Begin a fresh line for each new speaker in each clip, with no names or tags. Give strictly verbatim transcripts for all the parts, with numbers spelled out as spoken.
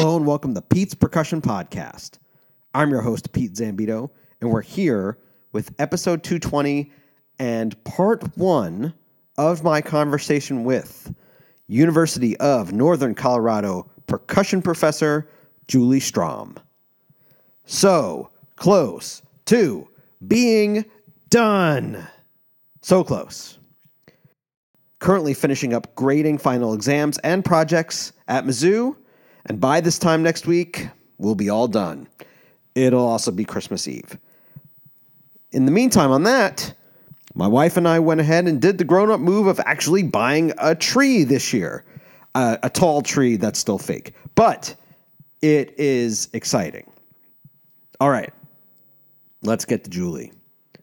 Hello and welcome to Pete's Percussion Podcast. I'm your host, Pete Zambito, and we're here with episode two twenty and part one of my conversation with University of Northern Colorado percussion professor Julie Strom. So close to being done. So close. Currently finishing up grading final exams and projects at Mizzou, and by this time next week, we'll be all done. It'll also be Christmas Eve. In the meantime, on that, my wife and I went ahead and did the grown-up move of actually buying a tree this year. Uh, a tall tree that's still fake. But it is exciting. All right. Let's get to Julie.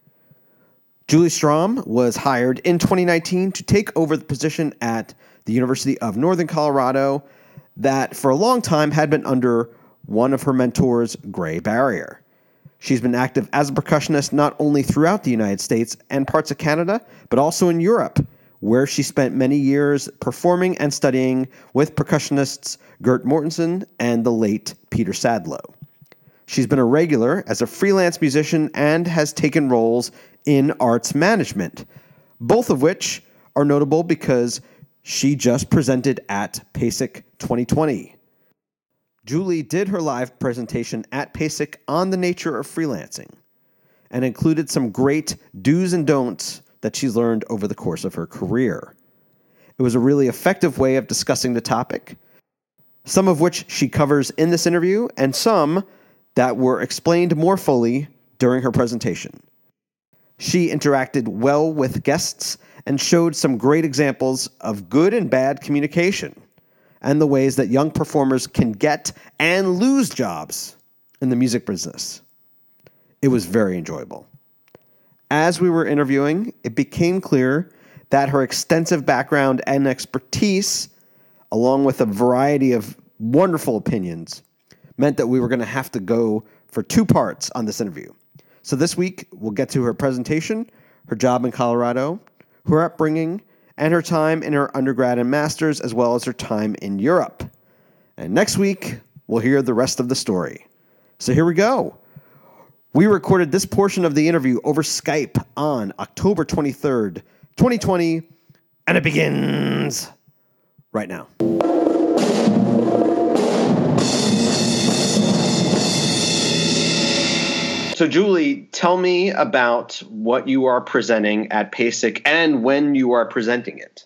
Julie Strom was hired in twenty nineteen to take over the position at the University of Northern Colorado that for a long time had been under one of her mentors, Gray Barrier. She's been active as a percussionist not only throughout the United States and parts of Canada, but also in Europe, where she spent many years performing and studying with percussionists Gert Mortensen and the late Peter Sadlow. She's been a regular as a freelance musician and has taken roles in arts management, both of which are notable because she just presented at PASIC twenty twenty. Julie did her live presentation at PASIC on the nature of freelancing and included some great do's and don'ts that she's learned over the course of her career. It was a really effective way of discussing the topic, some of which she covers in this interview and some that were explained more fully during her presentation. She interacted well with guests and showed some great examples of good and bad communication and the ways that young performers can get and lose jobs in the music business. It was very enjoyable. As we were interviewing, it became clear that her extensive background and expertise, along with a variety of wonderful opinions, meant that we were going to have to go for two parts on this interview. So this week, we'll get to her presentation, her job in Colorado, her upbringing, and her time in her undergrad and master's, as well as her time in Europe. And next week, we'll hear the rest of the story. So here we go. We recorded this portion of the interview over Skype on October twenty-third, twenty twenty, and it begins right now. So, Julie, tell me about what you are presenting at PASIC and when you are presenting it.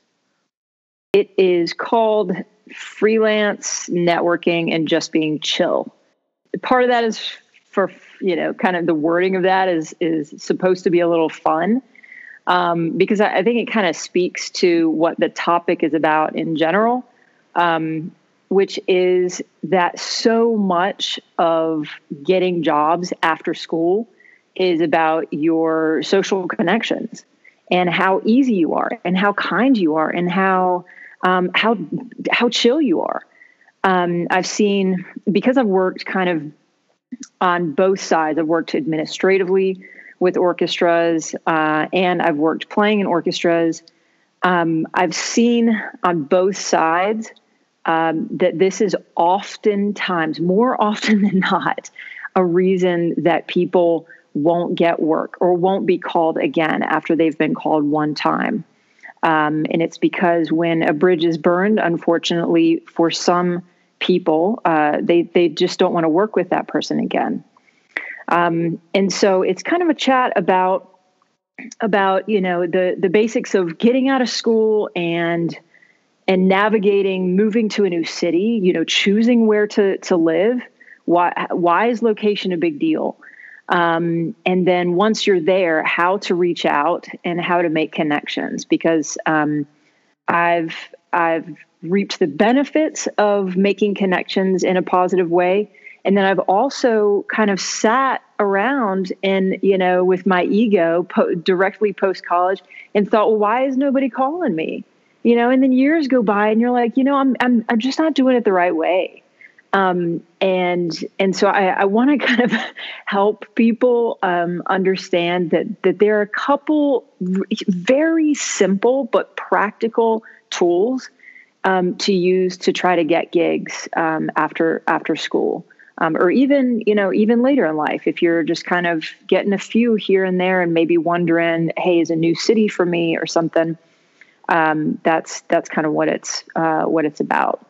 It is called Freelance Networking and Just Being Chill. Part of that is for, you know, kind of the wording of that is is supposed to be a little fun um, because I, I think it kind of speaks to what the topic is about in general. Um which is that so much of getting jobs after school is about your social connections and how easy you are and how kind you are and how um, how how chill you are. Um, I've seen, because I've worked kind of on both sides, I've worked administratively with orchestras uh, and I've worked playing in orchestras. Um, I've seen on both sides Um, that this is oftentimes, more often than not, a reason that people won't get work or won't be called again after they've been called one time. Um, and it's because when a bridge is burned, unfortunately, for some people, uh, they, they just don't want to work with that person again. Um, and so it's kind of a chat about, about, you know, the, the basics of getting out of school and and navigating, moving to a new city, you know, choosing where to, to live. Why, why is location a big deal? Um, and then once you're there, how to reach out and how to make connections, because um, I've, I've reaped the benefits of making connections in a positive way. And then I've also kind of sat around and, you know, with my ego po- directly post-college and thought, well, why is nobody calling me? You know, and then years go by and you're like, you know, I'm I'm I'm just not doing it the right way. Um, and and so I, I want to kind of help people um, understand that that there are a couple very simple but practical tools um, to use to try to get gigs um, after after school. Um, or even, you know, even later in life, if you're just kind of getting a few here and there and maybe wondering, hey, is a new city for me or something? Um, that's that's kind of what it's uh, what it's about.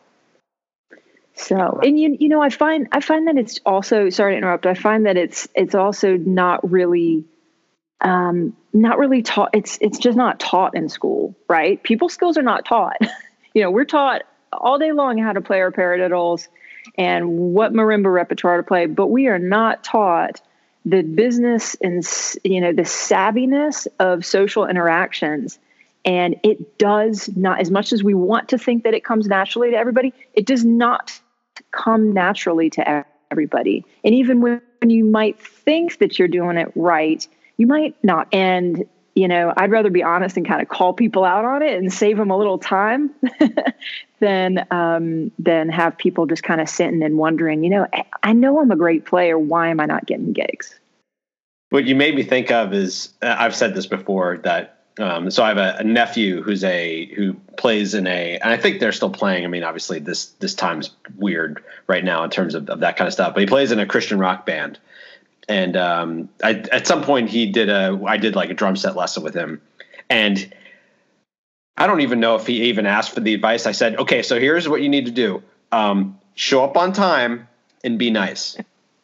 So, and you you know, I find I find that it's also, sorry to interrupt, I find that it's it's also not really um, not really taught. It's it's just not taught in school, right? People skills are not taught. You know, we're taught all day long how to play our paradiddles and what marimba repertoire to play, but we are not taught the business and, you know, the savviness of social interactions. And it does not, as much as we want to think that it comes naturally to everybody, it does not come naturally to everybody. And even when you might think that you're doing it right, you might not. And, you know, I'd rather be honest and kind of call people out on it and save them a little time than um, than have people just kind of sitting and wondering, you know, I know I'm a great player. Why am I not getting gigs?
What you made me think of is, uh, I've said this before, that um, so I have a, a nephew who's a who plays in a, and I think they're still playing. I mean, obviously this this time's weird right now in terms of, of that kind of stuff, but he plays in a Christian rock band. And um, I, at some point he did a, I did like a drum set lesson with him, and I don't even know if he even asked for the advice. I said, okay, so here's what you need to do. Um, show up on time and be nice.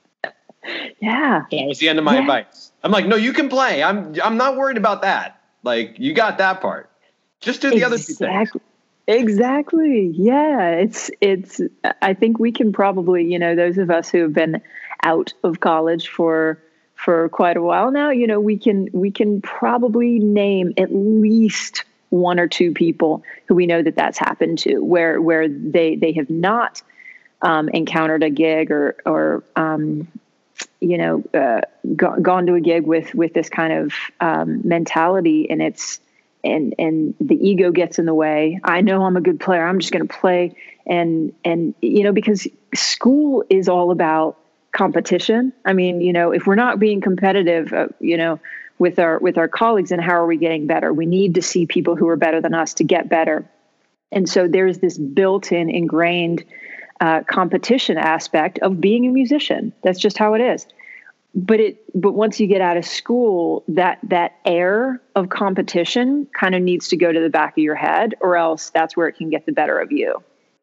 Yeah.
That was the end of my yeah. advice. I'm like, no, you can play. I'm, I'm not worried about that. Like, you got that part. Just do the
exactly.
other two things.
Exactly. Yeah. It's, it's, I think we can probably, you know, those of us who have been out of college for for quite a while now, you know, we can we can probably name at least one or two people who we know that that's happened to, where where they they have not um, encountered a gig or or um, you know uh, go, gone to a gig with with this kind of um, mentality, and it's and and the ego gets in the way. I know I'm a good player. I'm just going to play, and and you know, because school is all about competition. I mean, you know, if we're not being competitive, uh, you know, with our with our colleagues, then how are we getting better? We need to see people who are better than us to get better. And so there's this built-in, ingrained uh, competition aspect of being a musician. That's just how it is. But it but once you get out of school, that that air of competition kind of needs to go to the back of your head, or else that's where it can get the better of you.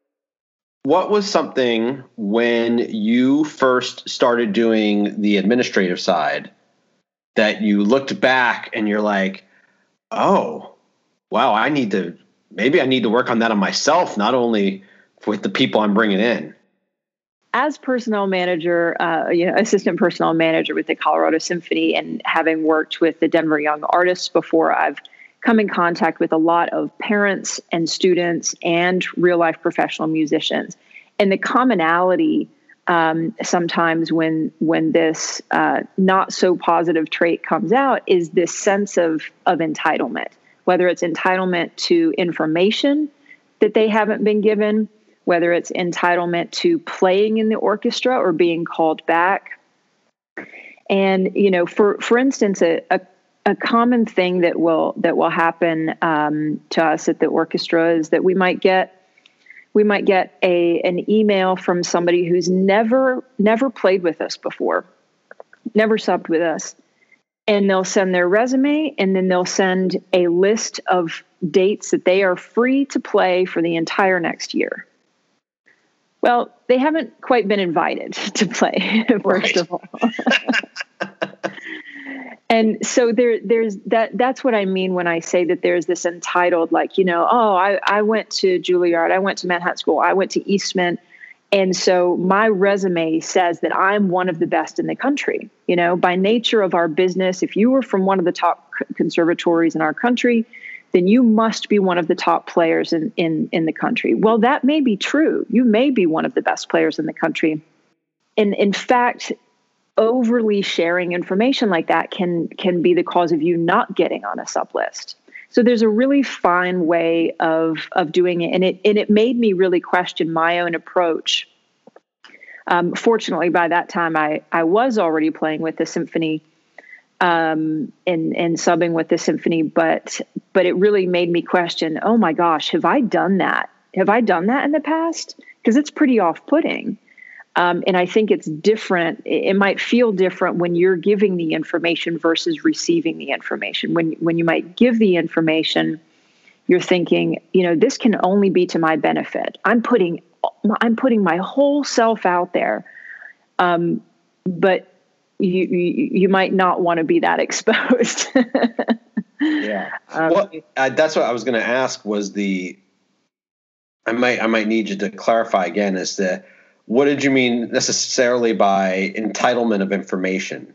What was something when you first started doing the administrative side that you looked back and you're like, oh, wow, I need to, maybe I need to work on that on myself, not only with the people I'm bringing in?
As personnel manager, uh, you know, assistant personnel manager with the Colorado Symphony, and having worked with the Denver Young Artists before, I've come in contact with a lot of parents and students and real life professional musicians. And the commonality um, sometimes when when this uh, not so positive trait comes out is this sense of of entitlement, whether it's entitlement to information that they haven't been given, whether it's entitlement to playing in the orchestra or being called back. And, you know, for, for instance, a, a A common thing that will that will happen um, to us at the orchestra is that we might get we might get a an email from somebody who's never never played with us before, never subbed with us, and they'll send their resume, and then they'll send a list of dates that they are free to play for the entire next year. Well, they haven't quite been invited to play, first
right.
of all. And so there, there's that. That's what I mean when I say that there's this entitled, like, you know, oh, I, I went to Juilliard, I went to Manhattan School, I went to Eastman, and so my resume says that I'm one of the best in the country. You know, by nature of our business, if you were from one of the top conservatories in our country, then you must be one of the top players in in in the country. Well, that may be true. You may be one of the best players in the country, and in fact, overly sharing information like that can can be the cause of you not getting on a sub list. So there's a really fine way of of doing it, and it and it made me really question my own approach. Um, fortunately, by that time, I I was already playing with the symphony, um, and and subbing with the symphony, but but it really made me question. Oh my gosh, have I done that? have I done that in the past? Because it's pretty off-putting. Um, and I think it's different. It might feel different when you're giving the information versus receiving the information. When when you might give the information, you're thinking, you know, this can only be to my benefit. I'm putting I'm putting my whole self out there, um, but you, you you might not want to be that exposed.
Yeah. Um, well, uh, that's what I was going to ask. Was the I might I might need you to clarify again as to what did you mean necessarily by entitlement of information?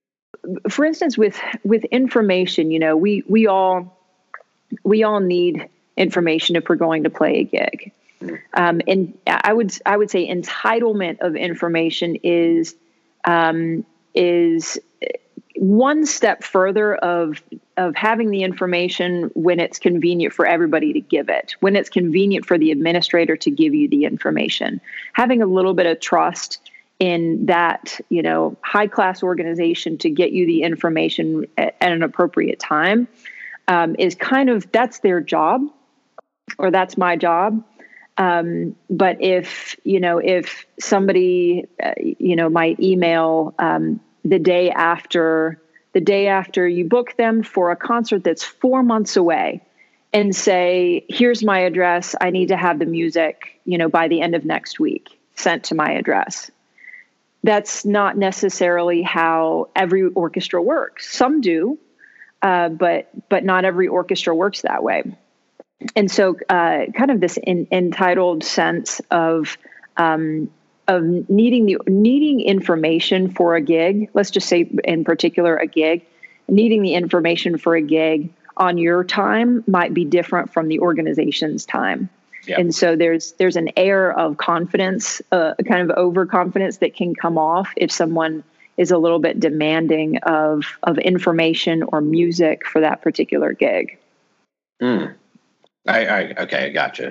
For instance, with with information, you know, we we all we all need information if we're going to play a gig. Um, and I would I would say entitlement of information is um, is one step further of of having the information when it's convenient for everybody to give it, when it's convenient for the administrator to give you the information. Having a little bit of trust in that, you know, high class organization to get you the information at, at an appropriate time um, is kind of, that's their job, or that's my job. Um, but if, you know, if somebody, uh, you know, might email um, the day after, the day after you book them for a concert that's four months away and say, here's my address. I need to have the music, you know, by the end of next week sent to my address. That's not necessarily how every orchestra works. Some do, uh, but, but not every orchestra works that way. And so uh, kind of this in, entitled sense of um, of needing the needing information for a gig, let's just say in particular a gig, needing the information for a gig on your time might be different from the organization's time. Yep. And so there's there's an air of confidence, uh, kind of overconfidence that can come off if someone is a little bit demanding of of information or music for that particular gig.
Mm. I, I okay, I gotcha.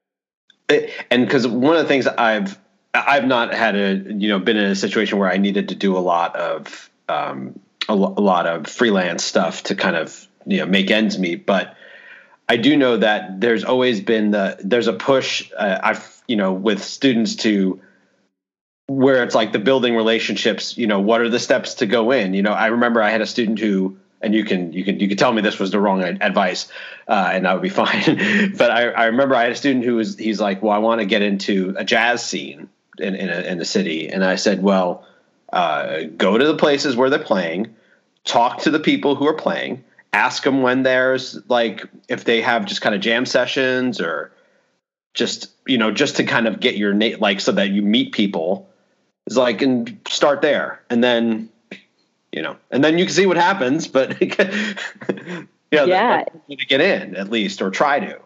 It, and because one of the things I've I've not had a you know been in a situation where I needed to do a lot of um, a, lo- a lot of freelance stuff to kind of you know make ends meet, but I do know that there's always been the there's a push uh, I've you know with students to where it's like the building relationships. You know, what are the steps to go in? You know, I remember I had a student who. And you can you can you can tell me this was the wrong advice, uh, and that would be fine. But I, I remember I had a student who was he's like, well, I want to get into a jazz scene in in, a, in the city, and I said, well, uh, go to the places where they're playing, talk to the people who are playing, ask them when there's like if they have just kind of jam sessions or just you know just to kind of get your name like so that you meet people. It's like and start there, and then. You know, and then you can see what happens, but you know,
yeah,
to get in at least or try to.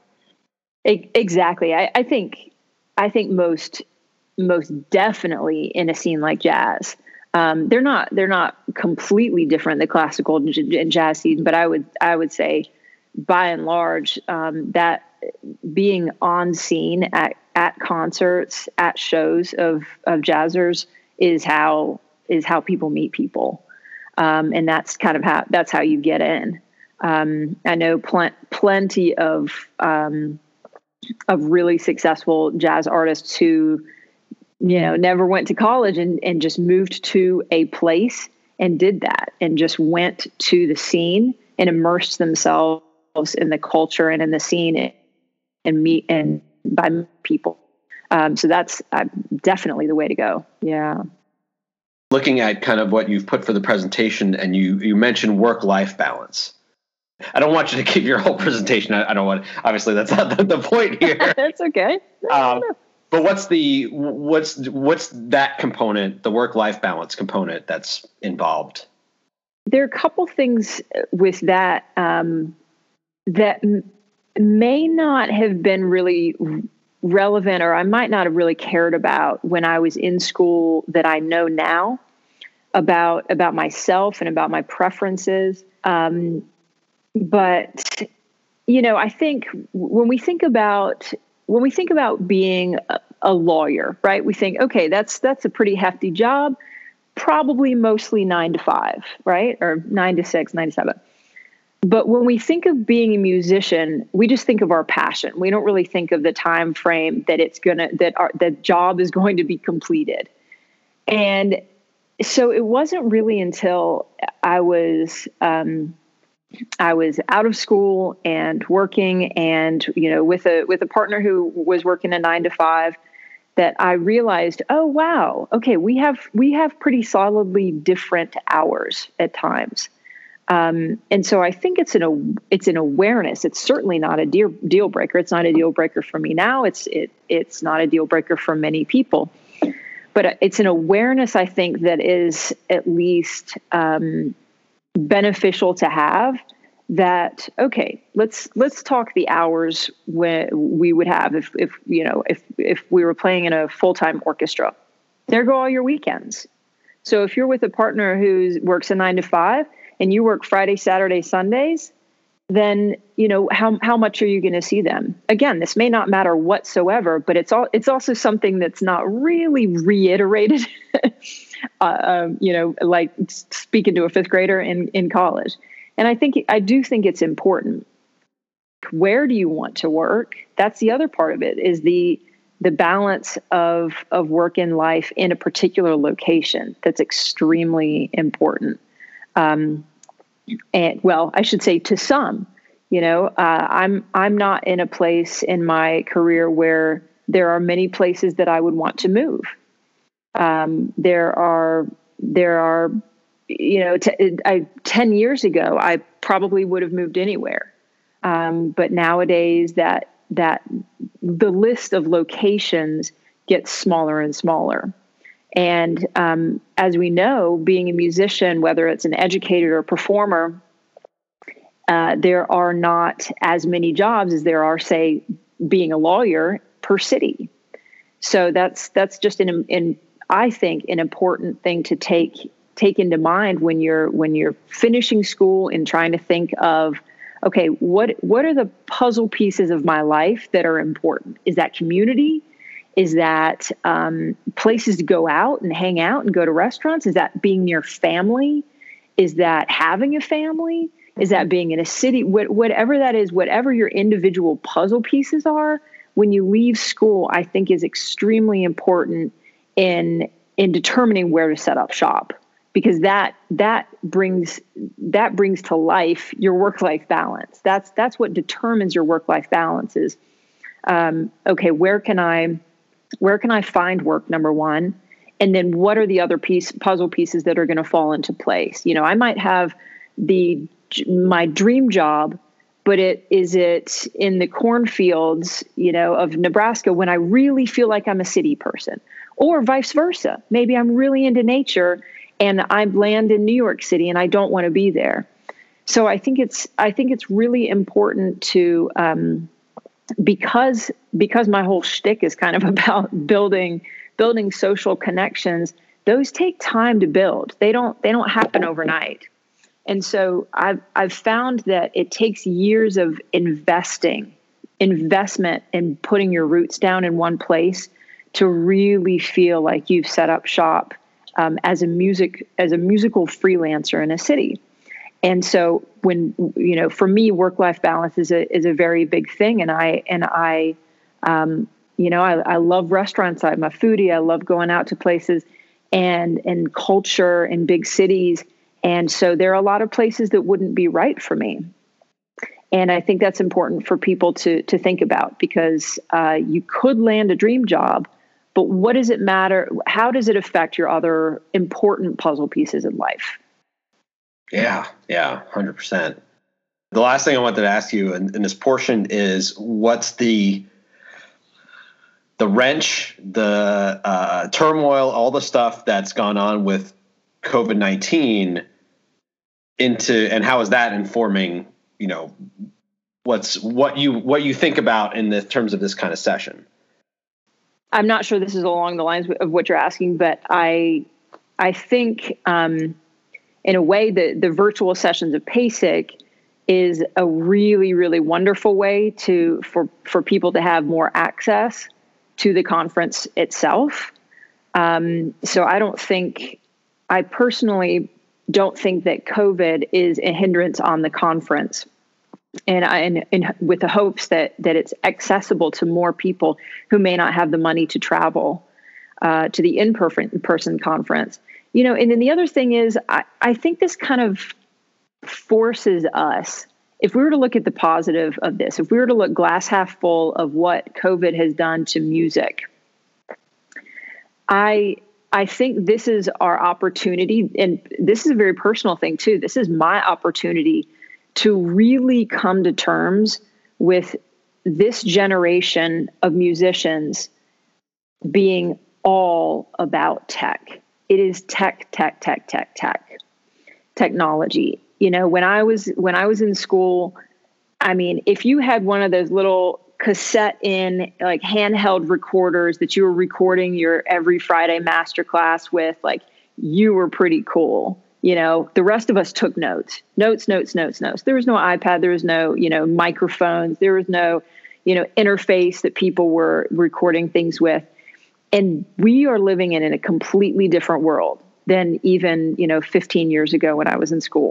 Exactly. I, I think, I think most, most definitely in a scene like jazz, um, they're not, they're not completely different, the classical and jazz scene, but I would, I would say by and large, um, that being on scene at, at concerts, at shows of, of jazzers is how, is how people meet people. Um, and that's kind of how, that's how you get in. Um, I know pl- plenty of, um, of really successful jazz artists who, you know, never went to college and, and just moved to a place and did that and just went to the scene and immersed themselves in the culture and in the scene and, and meet and by people. Um, so that's uh, definitely the way to go. Yeah.
Looking at kind of what you've put for the presentation, and you you mentioned work-life balance. I don't want you to give your whole presentation. I, I don't want. Obviously, that's not the, the point here.
That's okay. No,
um,
no.
But what's the what's what's that component, the work-life balance component that's involved?
There are a couple things with that um, that m- may not have been really relevant, or I might not have really cared about when I was in school that I know now about about myself and about my preferences. Um, but you know, I think when we think about when we think about being a, a lawyer, right? We think, okay, that's that's a pretty hefty job, probably mostly nine to five, right, or nine to six, nine to seven. But when we think of being a musician, we just think of our passion. We don't really think of the time frame that it's gonna that our that job is going to be completed. And so it wasn't really until I was um, I was out of school and working, and you know, with a with a partner who was working a nine to five, that I realized, oh wow, okay, we have we have pretty solidly different hours at times. Um, and so I think it's an it's an awareness. It's certainly not a deal deal breaker. It's not a deal breaker for me now. It's it it's not a deal breaker for many people. But it's an awareness, I think, that is at least um, beneficial to have. That okay, let's let's talk the hours when we would have if if you know if if we were playing in a full time orchestra. There go all your weekends. So if you're with a partner who works a nine to five, and you work Friday, Saturday, Sundays, then, you know, how how much are you going to see them? Again, this may not matter whatsoever, but it's all it's also something that's not really reiterated, uh, um, you know, like speaking to a fifth grader in, in college. And I think I do think it's important. Where do you want to work? That's the other part of it, is the the balance of of work and life in a particular location. That's extremely important. Um, and well, I should say to some, you know, uh, I'm, I'm not in a place in my career where there are many places that I would want to move. Um, there are, there are, you know, t- I, ten years ago, I probably would have moved anywhere. Um, but nowadays that, that the list of locations gets smaller and smaller. And um, as we know, being a musician, whether it's an educator or performer, uh, there are not as many jobs as there are, say, being a lawyer per city. So that's that's just an, an I think an important thing to take take into mind when you're when you're finishing school and trying to think of, okay, what what are the puzzle pieces of my life that are important? Is that community? Is that um, places to go out and hang out and go to restaurants? Is that being near family? Is that having a family? Is that being in a city? What, whatever that is, whatever your individual puzzle pieces are, when you leave school, I think is extremely important in in determining where to set up shop, because that that brings that brings to life your work-life balance. That's that's what determines your work-life balance is, um, okay, where can I Where can I find work, number one? And then what are the other piece puzzle pieces that are going to fall into place? You know, I might have the my dream job, but it is it in the cornfields, you know, of Nebraska when I really feel like I'm a city person, or vice versa. Maybe I'm really into nature and I land in New York City and I don't want to be there. So I think it's I think it's really important to um, because because my whole shtick is kind of about building building social connections. Those take time to build. They don't they don't happen overnight. And so I've I've found that it takes years of investing, investment in putting your roots down in one place to really feel like you've set up shop um, as a music as a musical freelancer in a city. And so when, you know, for me, work-life balance is a, is a very big thing. And I, and I, um, you know, I, I love restaurants. I'm a foodie. I love going out to places and, and culture in big cities. And so there are a lot of places that wouldn't be right for me. And I think that's important for people to, to think about, because uh, you could land a dream job, but what does it matter? How does it affect your other important puzzle pieces in life?
Yeah, yeah, one hundred percent. The last thing I wanted to ask you in, in this portion is, what's the the wrench, the uh, turmoil, all the stuff that's gone on with COVID nineteen into, and how is that informing, you know, what's what you what you think about in the terms of this kind of session?
I'm not sure this is along the lines of what you're asking, but I I think. Um, In a way, the, the virtual sessions of PASIC is a really, really wonderful way to for, for people to have more access to the conference itself. Um, so I don't think, I personally don't think that COVID is a hindrance on the conference. And, I, and, and with the hopes that that it's accessible to more people who may not have the money to travel uh, to the in-person conference. You know, and then the other thing is, I, I think this kind of forces us, if we were to look at the positive of this, if we were to look glass half full of what COVID has done to music, I I think this is our opportunity, and this is a very personal thing too. This is my opportunity to really come to terms with this generation of musicians being all about tech. It is tech, tech, tech, tech, tech, technology. You know, when I was when I was in school, I mean, if you had one of those little cassette in like handheld recorders that you were recording your every Friday masterclass with, like, you were pretty cool. You know, the rest of us took notes, notes, notes, notes, notes. There was no iPad. There was no, you know, microphones. There was no, you know, interface that people were recording things with. And we are living in, in a completely different world than even, you know, fifteen years ago when I was in school.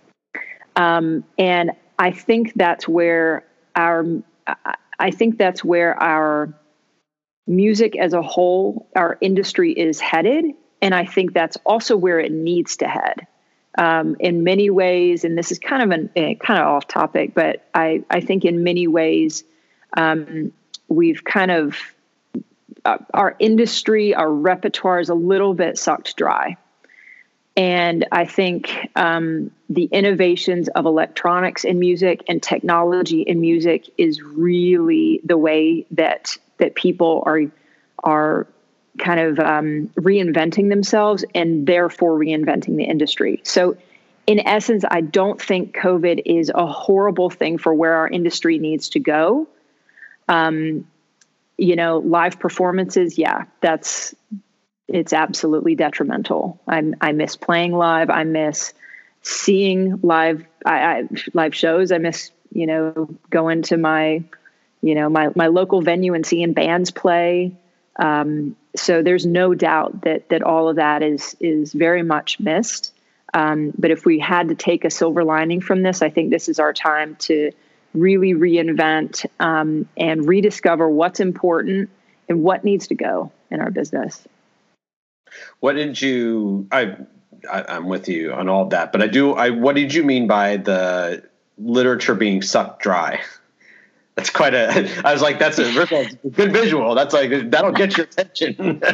Um, and I think that's where our, I think that's where our music as a whole, our industry is headed. And I think that's also where it needs to head. Um, in many ways, and this is kind of an uh, kind of off topic, but I, I think in many ways, um, we've kind of, uh, our industry, our repertoire is a little bit sucked dry. And I think um, the innovations of electronics in music and technology in music is really the way that that people are are kind of um, reinventing themselves and therefore reinventing the industry. So in essence, I don't think COVID is a horrible thing for where our industry needs to go. Um, you know, live performances, yeah, that's, it's absolutely detrimental. I, I miss playing live. I miss seeing live, I, I, live shows. I miss, you know, going to my, you know, my, my local venue and seeing bands play. Um, so there's no doubt that, that all of that is, is very much missed. Um, but if we had to take a silver lining from this, I think this is our time to really reinvent, um, and rediscover what's important and what needs to go in our business.
What did you, I, I I'm with you on all of that, but I do, I, what did you mean by the literature being sucked dry? That's quite a, I was like, that's a, a good visual. That's like, that'll get your attention.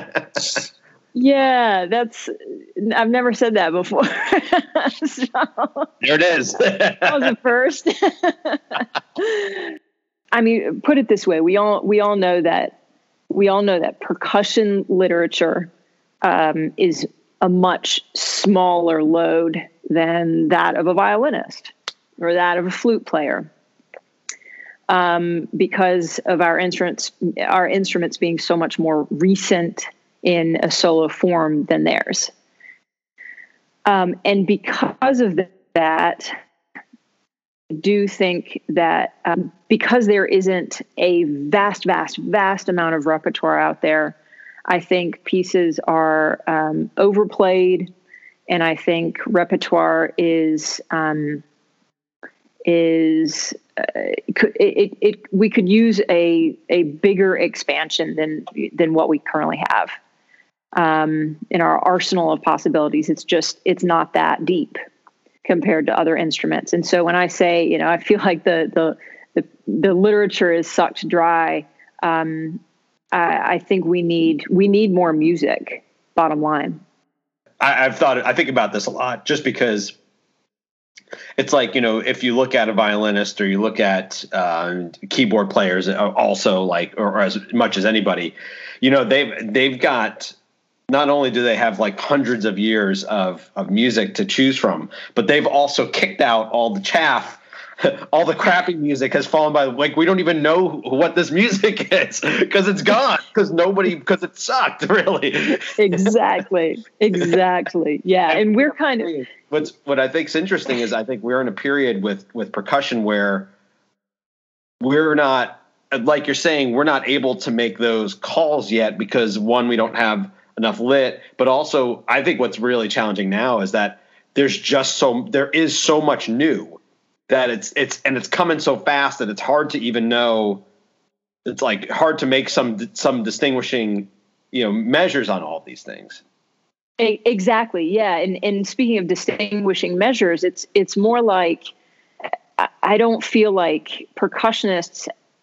Yeah, that's, I've never said that before. So,
there it is.
That was the first. I mean, put it this way. We all, we all know that, we all know that percussion literature um, is a much smaller load than that of a violinist or that of a flute player. Um, because of our instruments, our instruments being so much more recent in a solo form than theirs. Um, and because of that, I do think that um, because there isn't a vast, vast, vast amount of repertoire out there, I think pieces are um, overplayed, and I think repertoire is um, is uh, it, it, it we could use a a bigger expansion than than what we currently have um, in our arsenal of possibilities. It's just it's not that deep compared to other instruments. And so when I say, you know, I feel like the the the, the literature is sucked dry, um, I, I think we need we need more music. Bottom line.
I, I've thought I think about this a lot, just because it's like, you know, if you look at a violinist or you look at uh, keyboard players, also like, or, or as much as anybody, you know, they've they've got. Not only do they have like hundreds of years of, of music to choose from, but they've also kicked out all the chaff. All the crappy music has fallen by, like, we don't even know what this music is because it's gone, because nobody, because it sucked, really.
Exactly. Exactly. Yeah. And, and we're kind of.
What's, what I think is interesting is I think we're in a period with, with percussion where we're not, like you're saying, we're not able to make those calls yet because, one, we don't have enough lit, but also I think what's really challenging now is that there's just so there is so much new that it's it's and it's coming so fast that it's hard to even know. It's like hard to make some some distinguishing, you know, measures on all of these things.
Exactly. Yeah. And and speaking of distinguishing measures, it's it's more like I don't feel like percussionists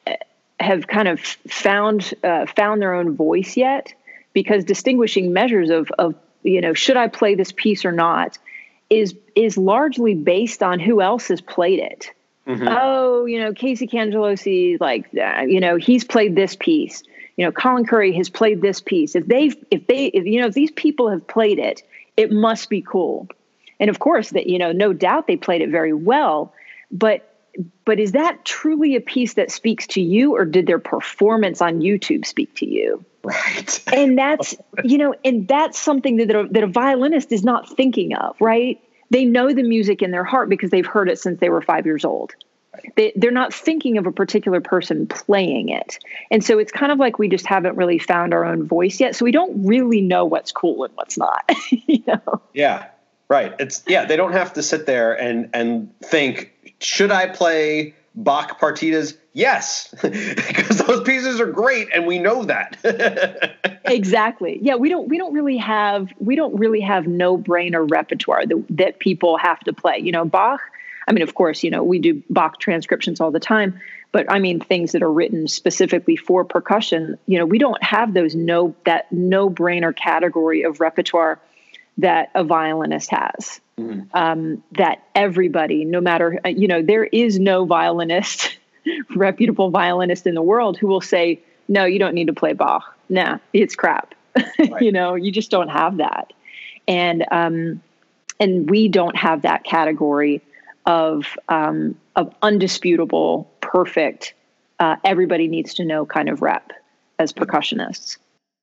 have kind of found uh, found their own voice yet, because distinguishing measures of of you know, should I play this piece or not is is largely based on who else has played it. Mm-hmm. Oh, you know, Casey Cangelosi, like uh, you know, he's played this piece. You know, Colin Curry has played this piece. If they've, if they, if, you know, if these people have played it, it must be cool. And of course, that, you know, no doubt they played it very well. But, but is that truly a piece that speaks to you, or did their performance on YouTube speak to you?
Right.
And that's, you know, and that's something that a, that a violinist is not thinking of, right? They know the music in their heart because they've heard it since they were five years old. They, they're not thinking of a particular person playing it. And so it's kind of like we just haven't really found our own voice yet. So we don't really know what's cool and what's not. You know?
Yeah, right. It's yeah, they don't have to sit there and, and think, should I play Bach partitas? Yes, because those pieces are great and we know that.
Exactly. Yeah, we don't we don't really have we don't really have no-brainer repertoire that, that people have to play. You know, Bach, I mean, of course, you know, we do Bach transcriptions all the time, but I mean, things that are written specifically for percussion, you know, we don't have those no, that no-brainer category of repertoire that a violinist has. Mm-hmm. Um, that everybody, no matter, you know, there is no violinist, reputable violinist in the world who will say, no, you don't need to play Bach. Nah, it's crap. Right. You know, you just don't have that. And, um, and we don't have that category of um, of undisputable, perfect, uh, everybody needs to know kind of rep as percussionists.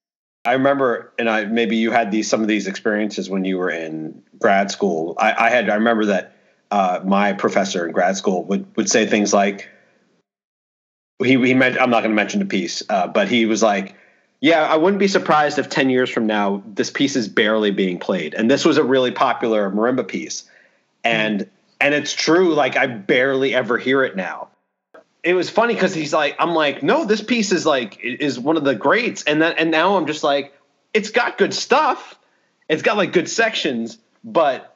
I remember, and I maybe you had these some of these experiences when you were in grad school. I, I had I remember that uh, my professor in grad school would would say things like, he he meant I'm not going to mention the piece, uh, but he was like, yeah, I wouldn't be surprised if ten years from now this piece is barely being played, and this was a really popular marimba piece, and. Mm-hmm. And it's true, like I barely ever hear it now. It was funny because he's like, I'm like, no, this piece is like is one of the greats. And then and now I'm just like, it's got good stuff. It's got like good sections, but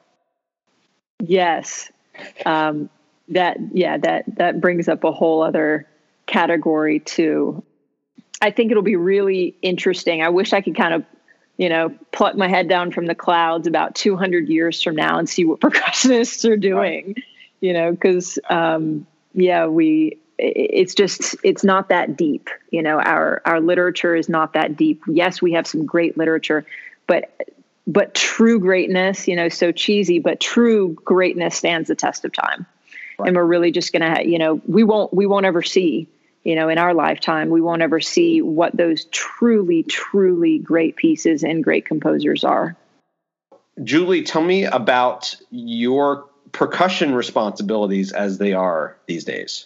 yes. Um, that yeah, that that brings up a whole other category too. I think it'll be really interesting. I wish I could kind of, you know, pluck my head down from the clouds about two hundred years from now and see what percussionists are doing, right. You know, because, um, yeah, we, it's just, it's not that deep. You know, our, our literature is not that deep. Yes, we have some great literature, but, but true greatness, you know, so cheesy, but true greatness stands the test of time. Right. And we're really just going to, you know, we won't, we won't ever see, you know, in our lifetime, we won't ever see what those truly, truly great pieces and great composers are.
Julie, tell me about your percussion responsibilities as they are these days.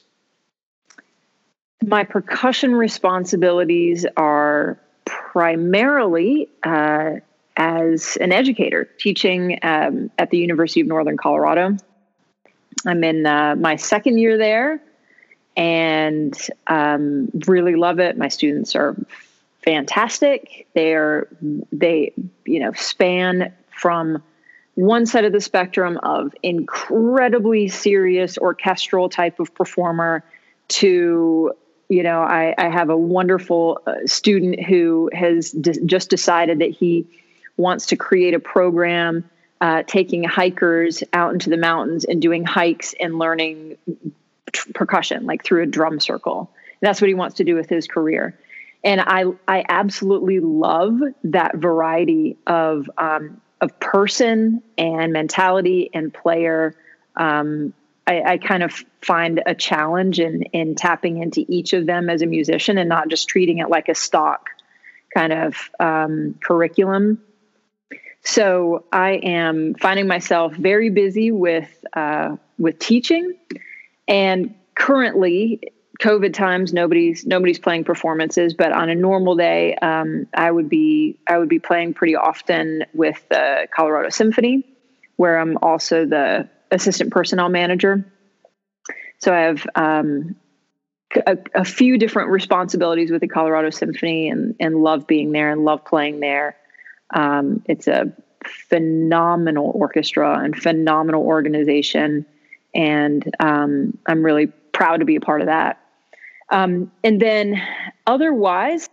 My percussion responsibilities are primarily uh, as an educator, teaching um, at the University of Northern Colorado. I'm in uh, my second year there. And um, really love it. My students are fantastic. They are, they, you know, span from one side of the spectrum of incredibly serious orchestral type of performer to, you know, I, I have a wonderful uh, student who has d- just decided that he wants to create a program uh, taking hikers out into the mountains and doing hikes and learning percussion, like through a drum circle. And that's what he wants to do with his career. And I, I absolutely love that variety of, um, of person and mentality and player. Um, I, I kind of find a challenge in, in tapping into each of them as a musician and not just treating it like a stock kind of, um, curriculum. So I am finding myself very busy with, uh, with teaching. And currently, COVID times, nobody's nobody's playing performances. But on a normal day, um, I would be I would be playing pretty often with the Colorado Symphony, where I'm also the assistant personnel manager. So I have um, a, a few different responsibilities with the Colorado Symphony, and, and love being there and love playing there. Um, it's a phenomenal orchestra and phenomenal organization. And um, I'm really proud to be a part of that. Um, and then otherwise,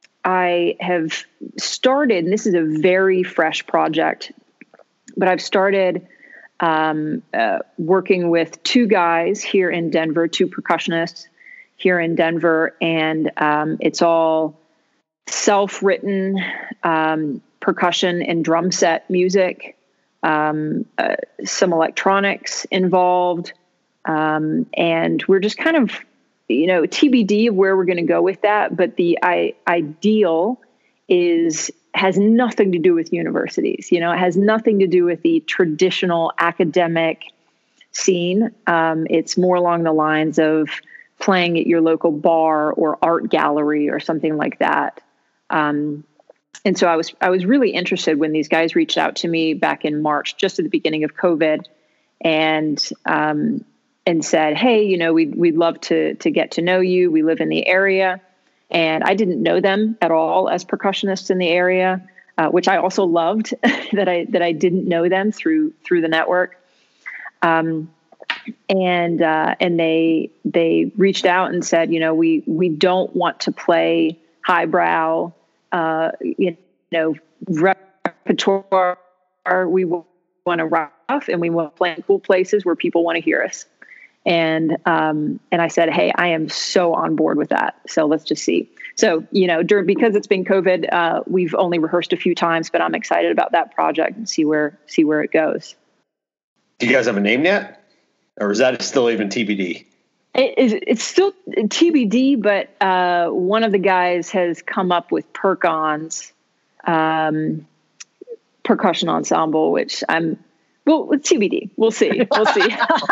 I have started, and this is a very fresh project, but I've started um, uh, working with two guys here in Denver, two percussionists here in Denver, and um, it's all self-written um, percussion and drum set music, um, uh, some electronics involved, um, and we're just kind of, you know, T B D of where we're going to go with that. But the I, ideal is has nothing to do with universities. You know, it has nothing to do with the traditional academic scene. Um, it's more along the lines of playing at your local bar or art gallery or something like that. Um, and so I was I was really interested when these guys reached out to me back in March, just at the beginning of COVID, and um, and said, "Hey, you know, we'd we'd love to to get to know you. We live in the area." And I didn't know them at all as percussionists in the area, uh, which I also loved that I that I didn't know them through through the network. Um, and uh, and they they reached out and said, you know, we we don't want to play highbrow, uh, you know, repertoire. We want to rough, and we want to play in cool places where people want to hear us. And, um, and I said, hey, I am so on board with that. So let's just see. So, you know, during, because it's been COVID, uh, we've only rehearsed a few times, but I'm excited about that project and see where, see where it goes.
Do you guys have a name yet? Or is that still even T B D?
It, it's still T B D, but, uh, one of the guys has come up with Percons, um, percussion ensemble, which I'm, well, with T B D, we'll see. We'll see.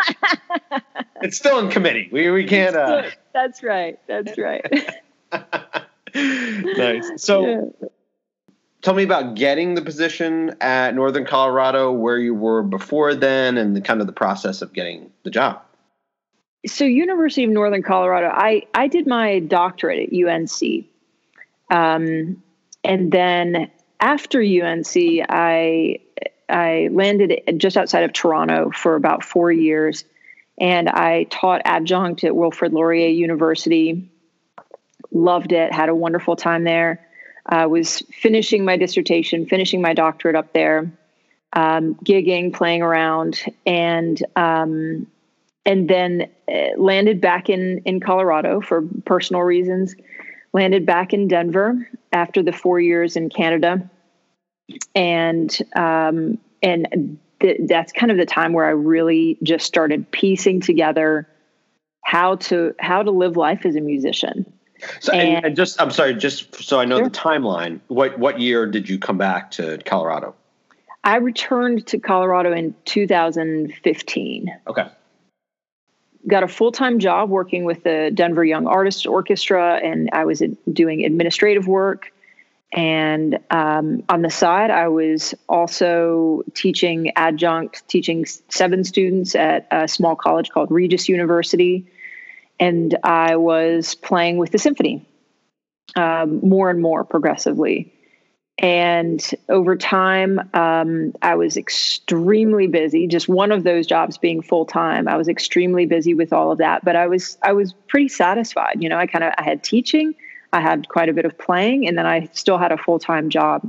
It's still in committee. We we can't. Uh...
That's right. That's right.
Nice. So, yeah. Tell me about getting the position at Northern Colorado, where you were before then, and the kind of the process of getting the job.
So, University of Northern Colorado, I I did my doctorate at U N C, um, and then after U N C, I. I landed just outside of Toronto for about four years, and I taught adjunct at Wilfrid Laurier University. Loved it, had a wonderful time there. I uh, was finishing my dissertation, finishing my doctorate up there, um, gigging, playing around, and um, and then uh, landed back in, in Colorado for personal reasons. Landed back in Denver after the four years in Canada. And, um, and th- that's kind of the time where I really just started piecing together how to, how to live life as a musician.
So, and, and, and just, I'm sorry, just so I know
sure.
the timeline, what, what year did you come back to Colorado?
I returned to Colorado in two thousand fifteen.
Okay.
Got a full-time job working with the Denver Young Artists Orchestra, and I was doing administrative work. And um, on the side, I was also teaching adjunct, teaching seven students at a small college called Regis University. And I was playing with the symphony um, more and more progressively. And over time, um, I was extremely busy, just one of those jobs being full-time. I was extremely busy with all of that, but I was, I was pretty satisfied. You know, I kind of, I had teaching, I had quite a bit of playing, and then I still had a full-time job.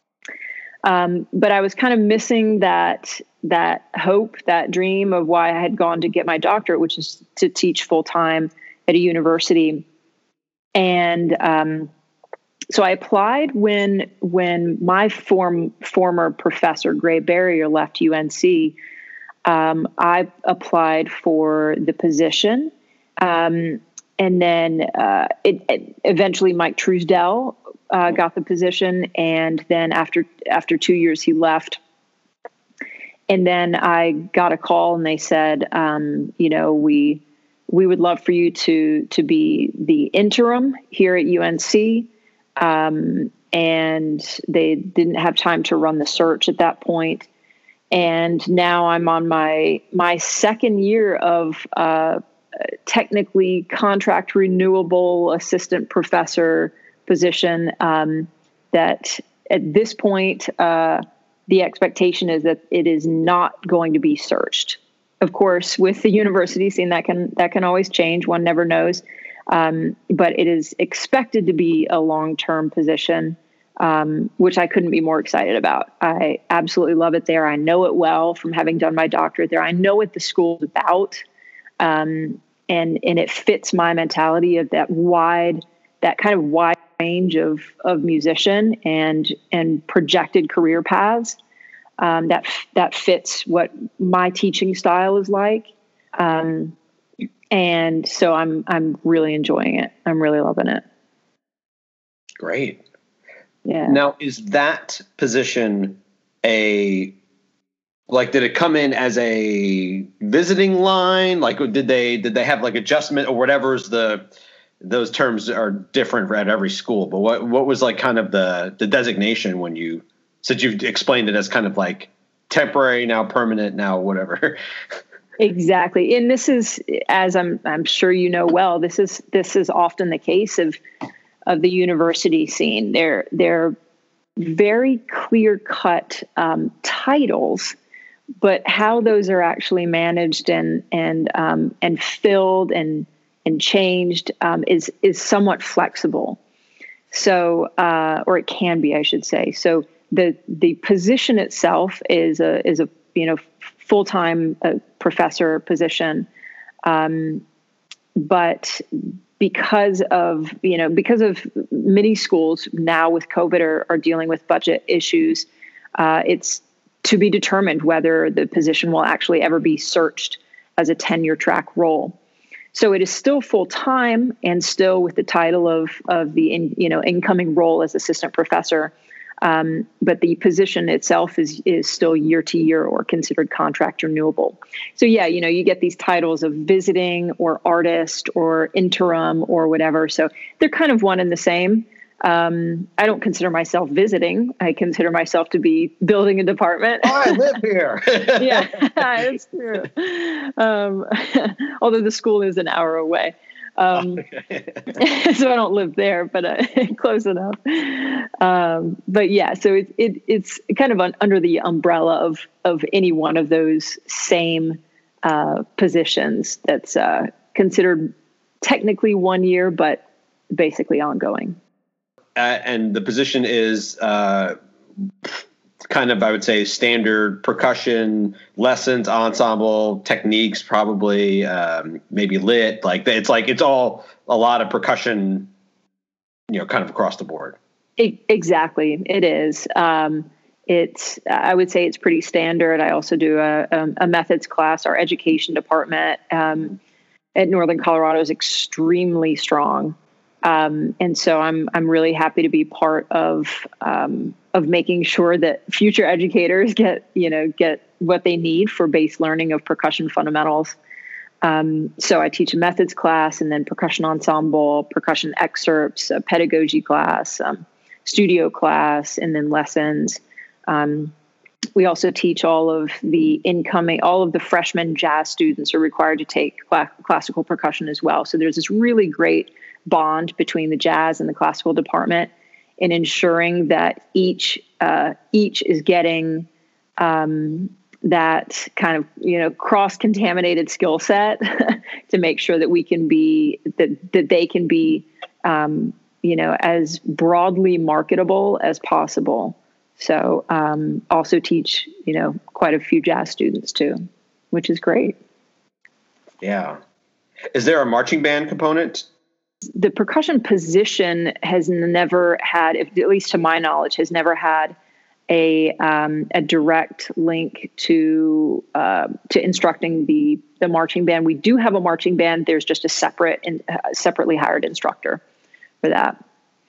Um, but I was kind of missing that, that hope, that dream of why I had gone to get my doctorate, which is to teach full-time at a university. And, um, so I applied when, when my form, former professor, Gray Barrier, left U N C. Um, I applied for the position. Um, And then uh, it, it eventually Mike Truesdell uh, got the position, and then after after two years he left. And then I got a call, and they said, um, you know, we we would love for you to to be the interim here at U N C. Um, and they didn't have time to run the search at that point. and now I'm on my my second year of uh, technically contract renewable assistant professor position. Um, that at this point, uh, the expectation is that it is not going to be searched. Of course, with the university scene, that can that can always change. One never knows. Um, but it is expected to be a long-term position, um, which I couldn't be more excited about. I absolutely love it there. I know it well from having done my doctorate there. I know what the school's about, um, and and it fits my mentality of that wide, that kind of wide range of of musician and and projected career paths. Um, that that fits what my teaching style is like. Um, And so I'm I'm really enjoying it. I'm really loving it.
Great.
Yeah.
Now, is that position a like did it come in as a visiting line? Like did they did they have like adjustment or whatever's the those terms are different at every school, but what what was like kind of the the designation when you since you've explained it as kind of like temporary, now permanent, now whatever?
Exactly. And this is, as I'm I'm sure you know well, this is this is often the case of of the university scene. They're they're very clear cut um, titles, but how those are actually managed and and um, and filled and and changed um, is is somewhat flexible. So, uh, or it can be, I should say. So the the position itself is a is a you know full-time uh, professor position. Um, but because of, you know, because of many schools now with COVID are, are dealing with budget issues, uh, it's to be determined whether the position will actually ever be searched as a tenure track role. So it is still full-time and still with the title of, of the, in, you know, incoming role as assistant professor. Um, but the position itself is is still year to year or considered contract renewable. So yeah, you know, you get these titles of visiting or artist or interim or whatever. So they're kind of one and the same. Um, I don't consider myself visiting. I consider myself to be building a department.
Oh, I live here.
Yeah, it's true. Um, although the school is an hour away. Um, so I don't live there, but uh, close enough. Um, but yeah, so it, it, it's kind of un, under the umbrella of, of any one of those same uh, positions that's uh, considered technically one year, but basically ongoing.
Uh, and the position is uh, kind of, I would say, standard percussion lessons, ensemble techniques, probably um, maybe lit. Like it's like it's all a lot of percussion, you know, kind of across the board.
It, exactly, it is. Um, it's I would say it's pretty standard. I also do a, a, a methods class. Our education department um, at Northern Colorado is extremely strong. Um, and so I'm I'm really happy to be part of um, of making sure that future educators get you know get what they need for base learning of percussion fundamentals. Um, so I teach a methods class and then percussion ensemble, percussion excerpts, a pedagogy class, um, studio class, and then lessons. Um, we also teach all of the incoming, all of the freshman jazz students are required to take cl- classical percussion as well. So there's this really great bond between the jazz and the classical department in ensuring that each uh, each is getting um, that kind of you know cross-contaminated skill set to make sure that we can be that that they can be um, you know as broadly marketable as possible. So um, also teach you know quite a few jazz students too, which is great.
Yeah. Is there a marching band component?
The percussion position has never had, if, at least to my knowledge, has never had a um, a direct link to uh, to instructing the the marching band. We do have a marching band. There's just a separate and uh, separately hired instructor for that.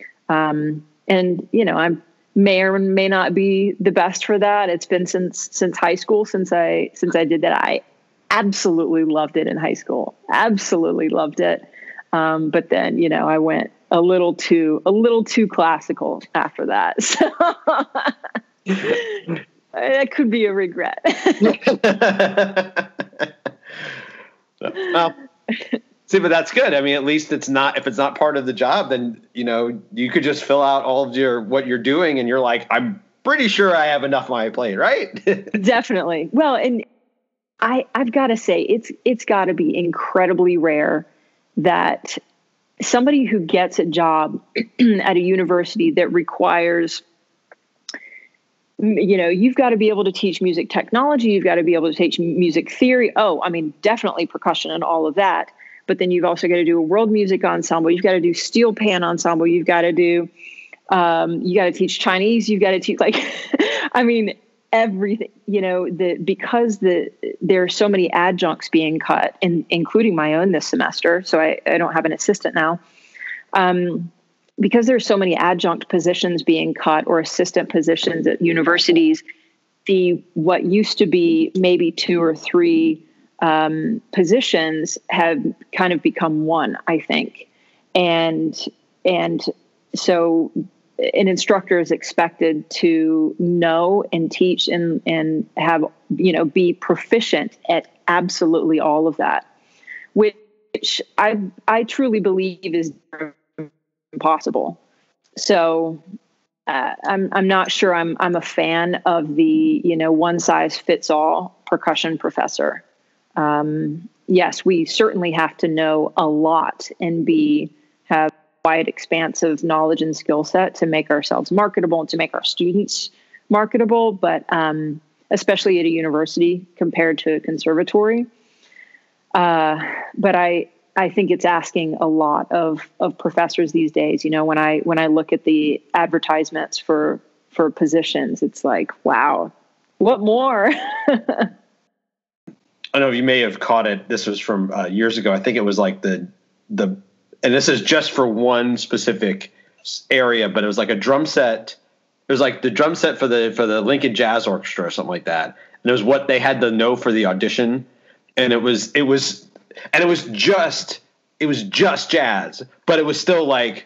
Um, and you know, I may or may not be the best for that. It's been since since high school since I since I did that. I absolutely loved it in high school. Absolutely loved it. Um, but then, you know, I went a little too, a little too classical after that. So That could be a regret.
Well, see, but that's good. I mean, at least it's not, if it's not part of the job, then, you know, you could just fill out all of your, what you're doing. And you're like, I'm pretty sure I have enough on my plate, right?
Definitely. Well, and I, I've got to say, it's, it's got to be incredibly rare that somebody who gets a job at a university that requires, you know, you've got to be able to teach music technology. You've got to be able to teach music theory. Oh, I mean, definitely percussion and all of that. But then you've also got to do a world music ensemble. You've got to do steel pan ensemble. You've got to do, um, you got to teach Chinese. You've got to teach, like, I mean, everything, you know, the, because the, there are so many adjuncts being cut, and including my own this semester. So I, I don't have an assistant now. Um, because there's so many adjunct positions being cut or assistant positions at universities, the, what used to be maybe two or three um, positions have kind of become one, I think. And, and so an instructor is expected to know and teach and, and have, you know, be proficient at absolutely all of that, which I, I truly believe is impossible. So uh, I'm I'm not sure I'm I'm a fan of the, you know, one size fits all percussion professor. Um, yes, we certainly have to know a lot and be have wide expansive knowledge and skill set to make ourselves marketable and to make our students marketable. But um, especially at a university compared to a conservatory. Uh, but I. I think it's asking a lot of, of professors these days. You know, when I, when I look at the advertisements for, for positions, it's like, wow, what more?
I know you may have caught it. This was from uh, years ago. I think it was like the, the, and this is just for one specific area, but it was like a drum set. It was like the drum set for the, for the Lincoln Jazz Orchestra or something like that. And it was what they had to know for the audition. And it was, it was, And it was just, it was just jazz, but it was still like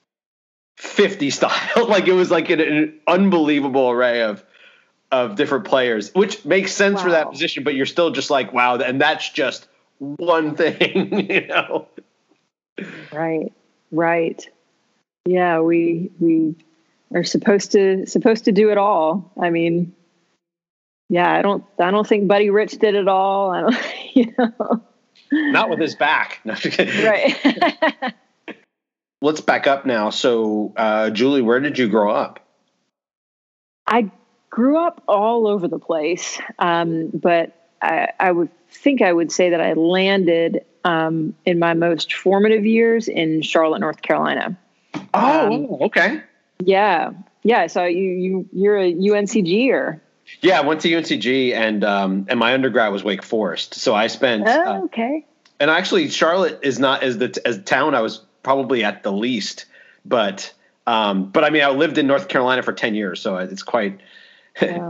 fifty style. Like it was like an, an unbelievable array of, of different players, which makes sense wow. for that position, but you're still just like, wow. And that's just one thing, you know?
Right. Right. Yeah. We, we are supposed to, supposed to do it all. I mean, yeah, I don't, I don't think Buddy Rich did it all. I don't, you know.
Not with his back.
Right.
Let's back up now. So, uh, Julie, where did you grow up?
I grew up all over the place. Um, but I, I would think I would say that I landed um, in my most formative years in Charlotte, North Carolina.
Oh,
um,
okay.
Yeah. Yeah. So you, you, you're a U N C G-er.
Yeah, I went to U N C G, and um, and my undergrad was Wake Forest. So I spent.
Oh, okay.
Uh, and actually, Charlotte is not as the as town I was probably at the least, but um, but I mean, I lived in North Carolina for ten years, so it's quite. Yeah.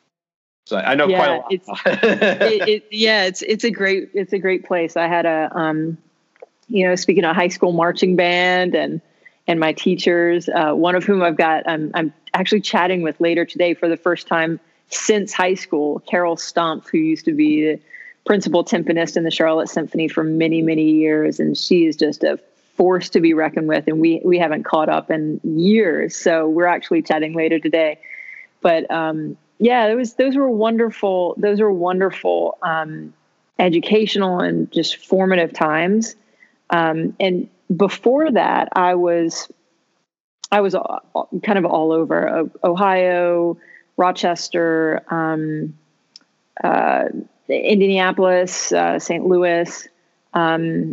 So I know
yeah,
quite a lot.
It's, it, it, yeah, it's it's a great it's a great place. I had a um, you know, speaking of high school marching band and and my teachers, uh, one of whom I've got I'm I'm actually chatting with later today for the first time since high school, Carol Stumpf, who used to be the principal timpanist in the Charlotte Symphony for many, many years. And she is just a force to be reckoned with. And we, we haven't caught up in years. So we're actually chatting later today. But um, yeah, it was, those were wonderful. Those were wonderful um, educational and just formative times. Um, and before that, I was, I was kind of all over Ohio, Rochester, um, uh, Indianapolis, uh, Saint Louis. Um,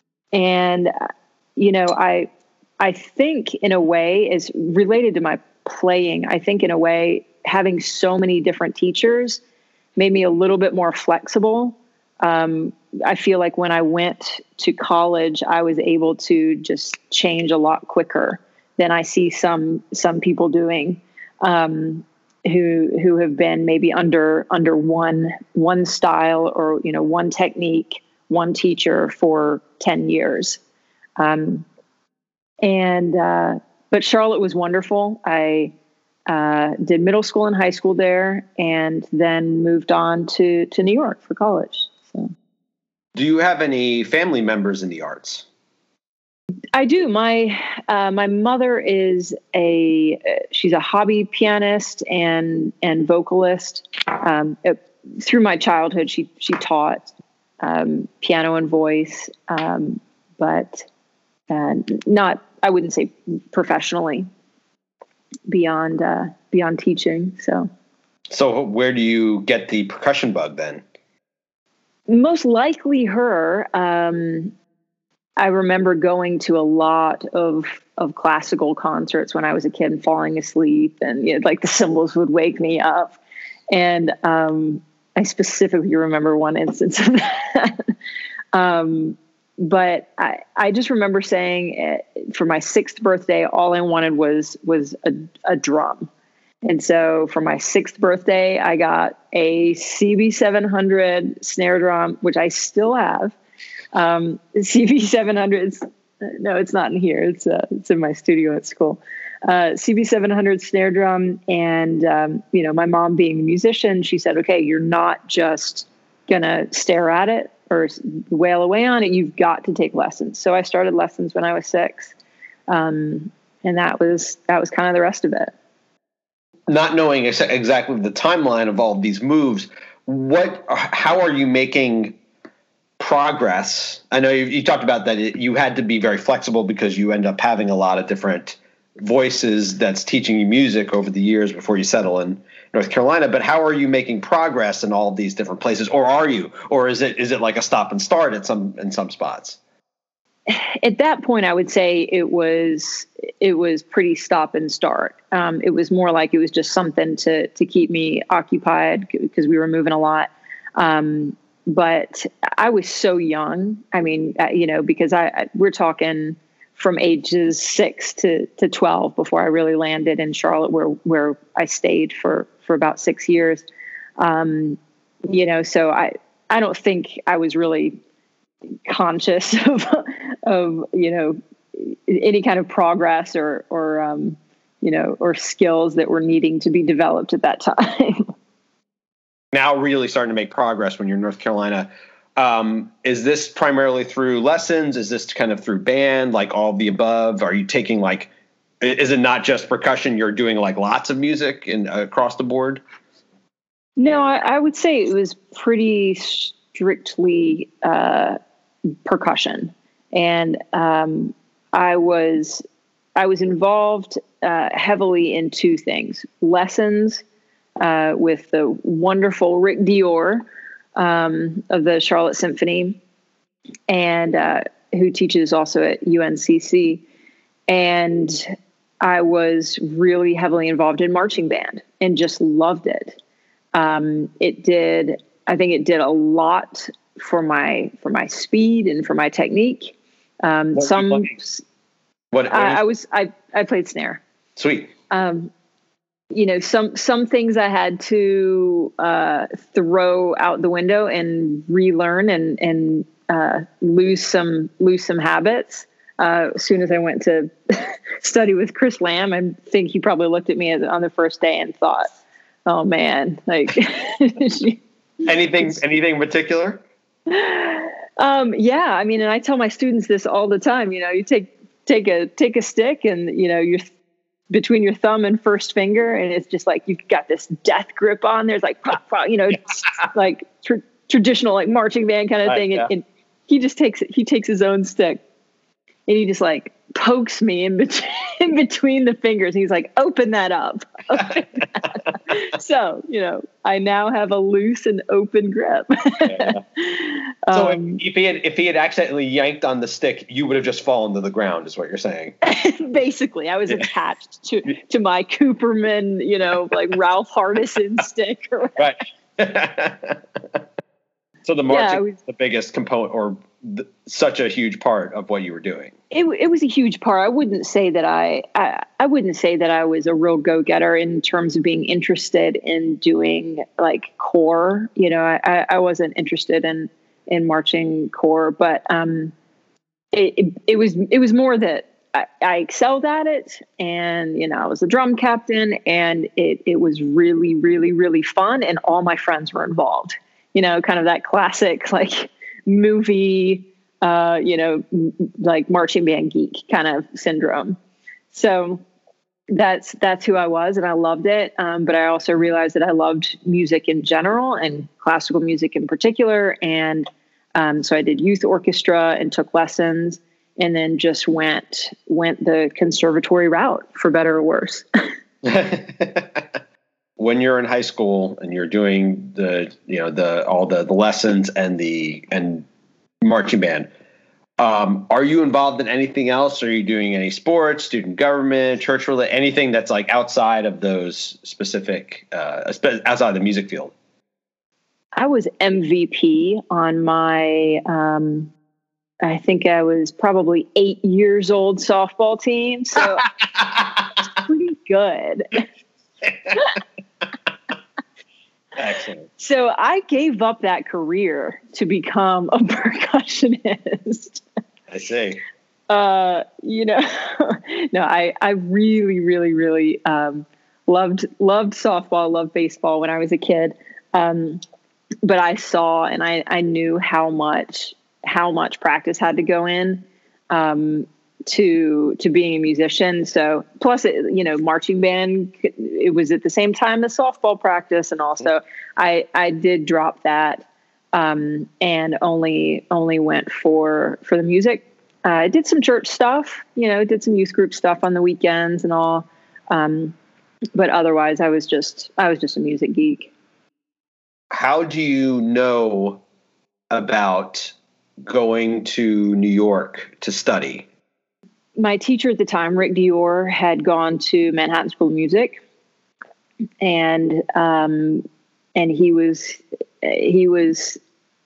and, you know, I, I think in a way is related to my playing. I think in a way, having so many different teachers made me a little bit more flexible. Um, I feel like when I went to college, I was able to just change a lot quicker than I see some, some people doing. Um, who who have been maybe under under one one style or, you know, one technique, one teacher for ten years. Um, and uh, but Charlotte was wonderful. I uh, did middle school and high school there, and then moved on to, to New York for college. So,
do you have any family members in the arts?
I do. My uh, my mother is a she's a hobby pianist and and vocalist. Um, it, through my childhood, she she taught um, piano and voice, um, but uh, not I wouldn't say professionally beyond uh, beyond teaching. So,
so where do you get the percussion bug then?
Most likely her. Um, I remember going to a lot of of classical concerts when I was a kid and falling asleep, and you know, like the cymbals would wake me up. And um, I specifically remember one instance of that. um, but I, I just remember saying uh, for my sixth birthday, all I wanted was was a, a drum. And so for my sixth birthday, I got a C B seven hundred snare drum, which I still have. Um, C B seven hundred, no, it's not in here. It's uh, it's in my studio at school. Uh, C B seven hundred snare drum. And, um, you know, my mom being a musician, she said, okay, you're not just going to stare at it or wail away on it. You've got to take lessons. So I started lessons when I was six. Um, and that was, that was kind of the rest of it.
Not knowing ex- exactly the timeline of all of these moves, what, how are you making progress? I know you, you talked about that it, you had to be very flexible because you end up having a lot of different voices that's teaching you music over the years before you settle in North Carolina. But how are you making progress in all of these different places, or are you, or is it is it like a stop and start at some in some spots?
At that point, I would say it was it was pretty stop and start. Um, it was more like it was just something to to keep me occupied because we were moving a lot. Um, But I was so young. I mean, uh, you know, because I, I we're talking from ages six to, to twelve before I really landed in Charlotte, where where I stayed for, for about six years. Um, you know, so I I don't think I was really conscious of of you know any kind of progress or or um, you know or skills that were needing to be developed at that time.
Now really starting to make progress when you're in North Carolina. Um, is this primarily through lessons? Is this kind of through band, like all of the above? Are you taking like, is it not just percussion? You're doing like lots of music and uh, across the board?
No, I, I would say it was pretty strictly uh, percussion. And um, I was, I was involved uh, heavily in two things: lessons, Uh, with the wonderful Rick Dior um, of the Charlotte Symphony, and uh, who teaches also at U N C C. And I was really heavily involved in marching band and just loved it. Um, it did, I think it did a lot for my for my speed and for my technique. Um,
what
some,
what, what
I, I was I I played snare.
Sweet.
Um, you know, some, some things I had to, uh, throw out the window and relearn and, and, uh, lose some, lose some habits. Uh, as soon as I went to study with Chris Lamb, I think he probably looked at me on the first day and thought, oh man, like
anything, anything in particular?
Um, yeah, I mean, and I tell my students this all the time, you know, you take, take a, take a stick and, you know, you're between your thumb and first finger, and it's just like you've got this death grip on. There's like, pop, pop, you know, like tr- traditional like marching band kind of thing.
Right, yeah.
and, and he just takes he takes his own stick, and he just like pokes me in between in between the fingers. And he's like, "Open that up." Open that. So you know, I now have a loose and open grip.
Yeah. So
um,
if, if he had if he had accidentally yanked on the stick, you would have just fallen to the ground, is what you're saying.
Basically, I was
Yeah.
attached to to my Cooperman, you know, like Ralph Hardison stick. Or
Right. So the marching
Yeah,
was
was
the biggest component, or the, such a huge part of what you were doing.
It it was a huge part. I wouldn't say that I, I I wouldn't say that I was a real go-getter in terms of being interested in doing like corps. You know, I, I wasn't interested in in marching corps, but um, it, it it was it was more that I, I excelled at it, and, you know, I was a drum captain, and it, it was really, really, really fun. And all my friends were involved, you know, kind of that classic, like movie, uh, you know, m- like marching band geek kind of syndrome. So that's, that's who I was, and I loved it. Um, but I also realized that I loved music in general and classical music in particular. And, um, so I did youth orchestra and took lessons, and then just went went the conservatory route, for better or worse.
When you're in high school and you're doing the, you know, the all the, the lessons and the and marching band, um, are you involved in anything else? Are you doing any sports, student government, church related, anything that's like outside of those specific, uh, outside of the music field?
I was M V P on my. Um, I think I was probably eight years old softball team. So it's pretty good.
Excellent.
So I gave up that career to become a percussionist.
I see.
Uh, you know, no, I, I really, really, really, um, loved, loved softball, loved baseball when I was a kid. Um, but I saw, and I, I knew how much, how much practice had to go in, um, to, to being a musician. So plus, it, you know, marching band, it was at the same time as softball practice. And also I, I did drop that, um, and only, only went for, for the music. Uh, I did some church stuff, you know, did some youth group stuff on the weekends and all. Um, but otherwise I was just, I was just a music geek.
How do you know about going to New York to study?
My teacher at the time, Rick Dior, had gone to Manhattan School of Music, and um, and he was he was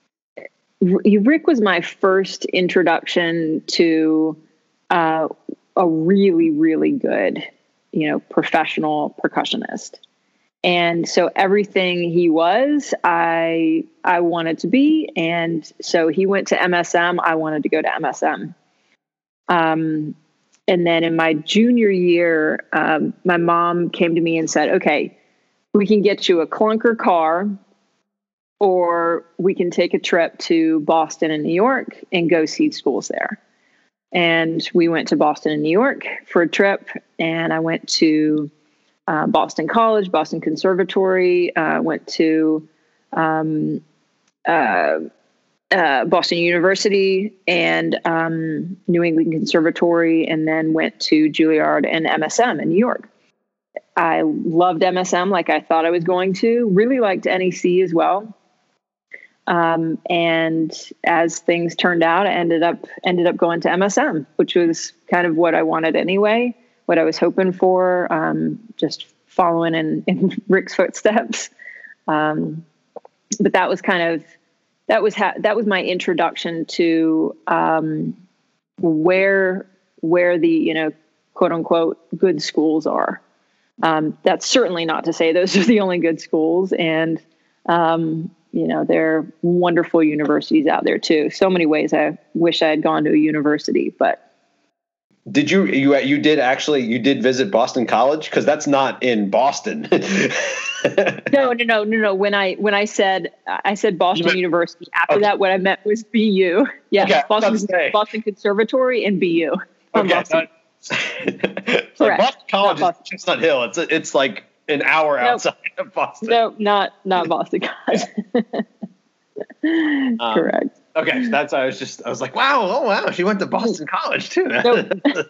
Rick was my first introduction to uh, a really really good, you know, professional percussionist. And so everything he was, I I wanted to be, and so he went to M S M. I wanted to go to M S M. Um, and then in my junior year, um, my mom came to me and said, "Okay, we can get you a clunker car, or we can take a trip to Boston and New York and go seed schools there." And we went to Boston and New York for a trip, and I went to Uh, Boston College, Boston Conservatory, uh, went to um, uh, uh, Boston University and um, New England Conservatory, and then went to Juilliard and M S M in New York. I loved M S M like I thought I was going to, really liked N E C as well. Um, and as things turned out, I ended up, ended up going to M S M, which was kind of what I wanted anyway. What I was hoping for, um, just following in, in Rick's footsteps. Um, but that was kind of, that was, ha- that was my introduction to, um, where, where the, you know, quote unquote, good schools are. Um, that's certainly not to say those are the only good schools. And, um, you know, there are wonderful universities out there too. So many ways I wish I had gone to a university, but
Did you, you, you did actually, you did visit Boston College? Cause that's not in Boston.
no, no, no, no, no. When I, when I said, I said Boston meant, University, after okay. that, what I meant was B U. Yeah. Okay, Boston, Boston Conservatory and B U.
Okay. Boston. So Boston College not Boston. is Chestnut Hill. It's, a, it's like an hour nope. outside of Boston.
No, not, not Boston College.
um,
Correct.
Okay, so that's I was just I was like, wow, oh wow, she went to Boston College too.
Nope.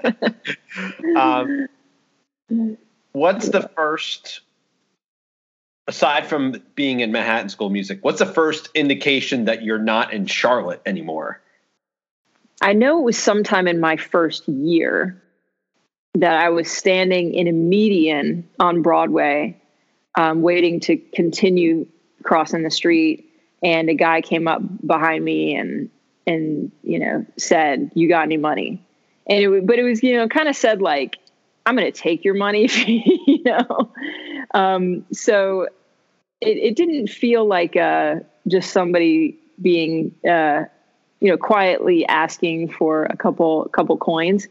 um, what's the first, aside from being in Manhattan School of Music, what's the first indication that you're not in Charlotte anymore?
I know it was sometime in my first year that I was standing in a median on Broadway, um, waiting to continue crossing the street. And a guy came up behind me and, and, you know, said, "You got any money?" And it, but it was, you know, kind of said like, "I'm going to take your money," if you, you know? Um, so it, it didn't feel like, uh, just somebody being, uh, you know, quietly asking for a couple, couple coins.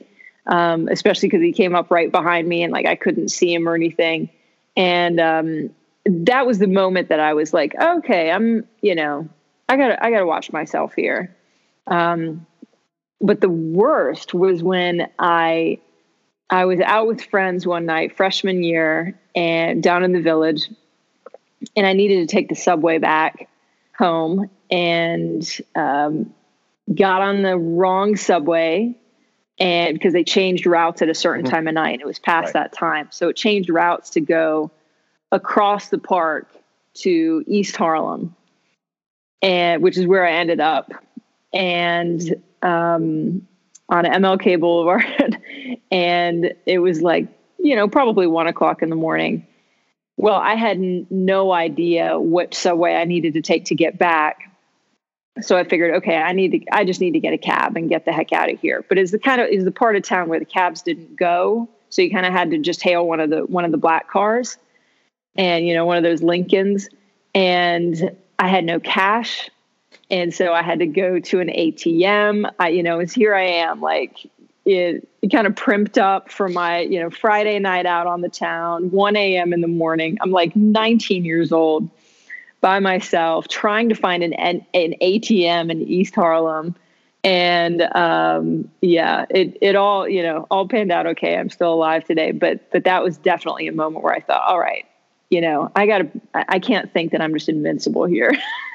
um, especially because he came up right behind me and like I couldn't see him or anything. And um, that was the moment that I was like, okay, I'm, you know, I gotta, I gotta watch myself here. Um, but the worst was when I, I was out with friends one night, freshman year, and down in the Village, and I needed to take the subway back home, and um, got on the wrong subway, and because they changed routes at a certain mm-hmm. time of night, it was past right. that time, so it changed routes to go across the park to East Harlem, and which is where I ended up, and um, on M L K Boulevard, and it was like, you know, probably one o'clock in the morning. Well, I had n- no idea what subway I needed to take to get back. So I figured, okay, I need to, I just need to get a cab and get the heck out of here. But it's the kind of, is the part of town where the cabs didn't go. So you kind of had to just hail one of the, one of the black cars and, you know, one of those Lincolns, and I had no cash. And so I had to go to an A T M. I, you know, as here I am, like it, it kind of primped up for my, you know, Friday night out on the town, one a.m. in the morning. I'm like nineteen years old by myself, trying to find an, an, an A T M in East Harlem. And um, yeah, it, it all, you know, all panned out okay. I'm still alive today. But, but that was definitely a moment where I thought, all right, you know, I gotta, I can't think that I'm just invincible here.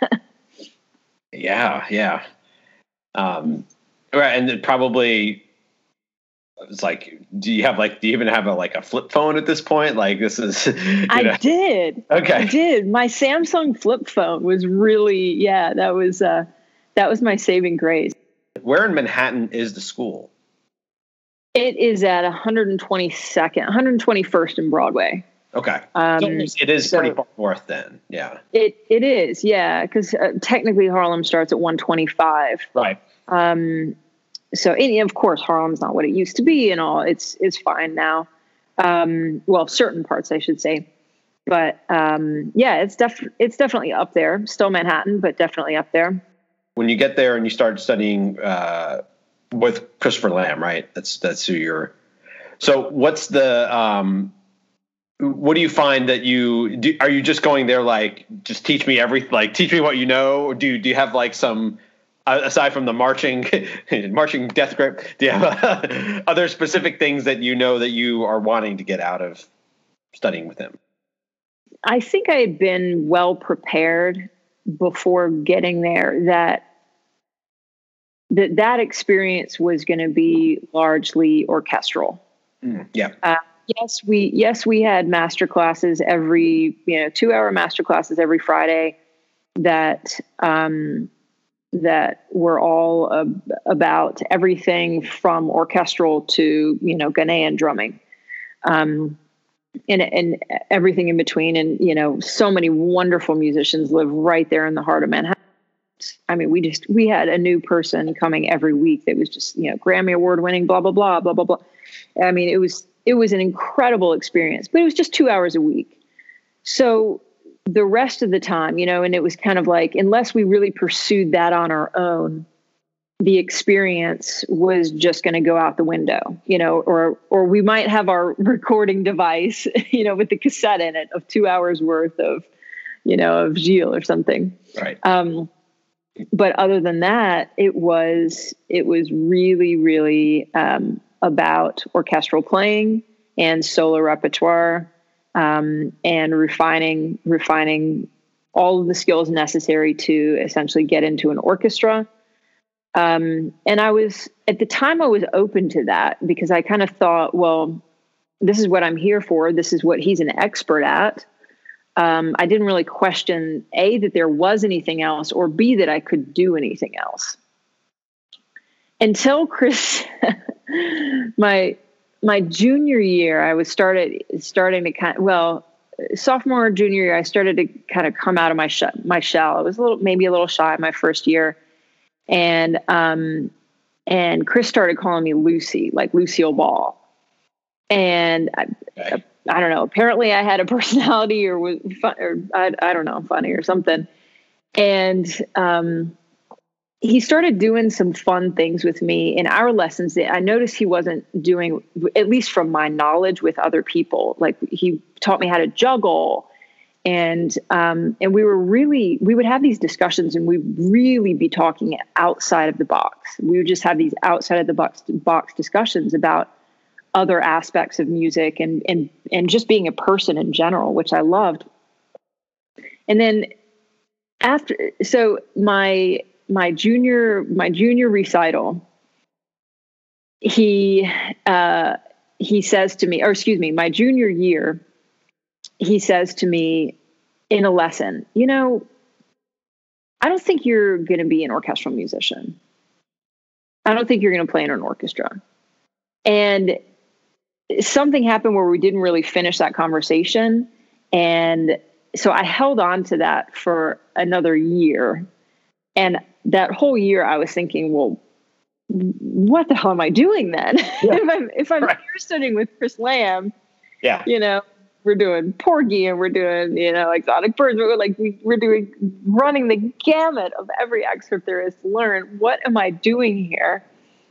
Yeah, yeah. Um, right, and then probably it's like, do you have like, do you even have a like a flip phone at this point? Like this is. You
I
know.
did.
Okay.
I did. My Samsung flip phone was really, yeah, that was uh, that was my saving grace.
Where in Manhattan is the school?
It is at one twenty-second, one twenty-first in Broadway.
Okay.
Um,
so it is
so
pretty far north then. Yeah.
It it is, yeah, because uh, technically Harlem starts at one twenty-five.
Right.
Um, so and of course Harlem's not what it used to be and all. It's it's fine now. Um, well, certain parts I should say, but um, yeah, it's def it's definitely up there. Still Manhattan, but definitely up there.
When you get there and you start studying uh, with Christopher Lamb, right? That's that's who you're. So what's the um, what do you find that you do? Are you just going there like just teach me everything, like teach me what you know? Or do you, do you have like some uh, aside from the marching marching death grip? Do you have uh, other specific things that you know that you are wanting to get out of studying with him?
I think I had been well prepared before getting there. That that that experience was going to be largely orchestral.
Mm, yeah.
Uh, Yes, we yes we had master classes every you know two hour master classes every Friday that um, that were all uh, about everything from orchestral to you know Ghanaian drumming, um, and and everything in between. And you know so many wonderful musicians live right there in the heart of Manhattan. I mean, we just we had a new person coming every week that was just you know Grammy Award winning, blah blah blah blah blah blah. I mean, it was. It was an incredible experience, but it was just two hours a week. So the rest of the time, you know, and it was kind of like, unless we really pursued that on our own, the experience was just going to go out the window, you know, or, or we might have our recording device, you know, with the cassette in it of two hours worth of, you know, of Gilles or something.
Right.
Um, but other than that, it was, it was really, really, um, about orchestral playing and solo repertoire, um, and refining, refining all of the skills necessary to essentially get into an orchestra. Um, and I was, at the time I was open to that because I kind of thought, well, this is what I'm here for. This is what he's an expert at. Um, I didn't really question A, that there was anything else, or B, that I could do anything else. Until Chris, my my junior year, I was started starting to kind of, well, sophomore or junior year, I started to kind of come out of my sh- my shell. I was a little, maybe a little shy my first year, and um, and Chris started calling me Lucy, like Lucille Ball, and I,
okay.
I, I don't know. Apparently, I had a personality, or was fun, or I I don't know, funny or something, and um. he started doing some fun things with me in our lessons that I noticed he wasn't doing, at least from my knowledge, with other people. Like he taught me how to juggle, and um, and we were really, we would have these discussions, and we'd really be talking outside of the box. We would just have these outside of the box box discussions about other aspects of music and and and just being a person in general, which I loved. And then after, so my my junior my junior recital, he uh, he says to me, or excuse me, my junior year, he says to me in a lesson, you know, I don't think you're going to be an orchestral musician. I don't think you're going to play in an orchestra. And something happened where we didn't really finish that conversation. And so I held on to that for another year. And that whole year I was thinking, well, what the hell am I doing then? Yeah. if I'm, if I'm right. here studying with Chris Lamb,
yeah,
you know, we're doing Porgy and we're doing, you know, Exotic Birds. We're like, we, we're doing, running the gamut of every excerpt there is to learn. What am I doing here?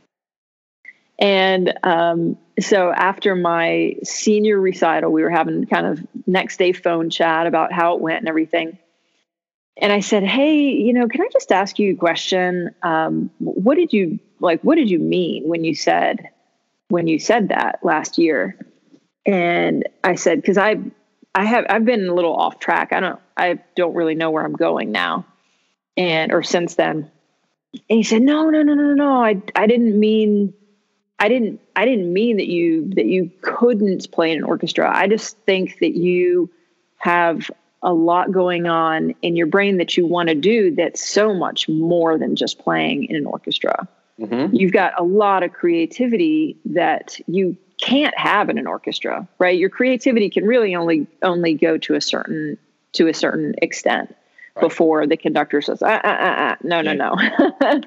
And um, so after my senior recital, we were having kind of next day phone chat about how it went and everything. And I said, hey, you know, can I just ask you a question? Um, what did you like, what did you mean when you said, when you said that last year? And I said, cause I, I have, I've been a little off track. I don't, I don't really know where I'm going now. And, or since then. And he said, no, no, no, no, no. I, I didn't mean, I didn't, I didn't mean that you, that you couldn't play in an orchestra. I just think that you have a lot going on in your brain that you want to do that's so much more than just playing in an orchestra. Mm-hmm. You've got a lot of creativity that you can't have in an orchestra, right? Your creativity can really only, only go to a certain, to a certain extent right. before the conductor says, ah, ah, ah, ah. no, yeah. no, no.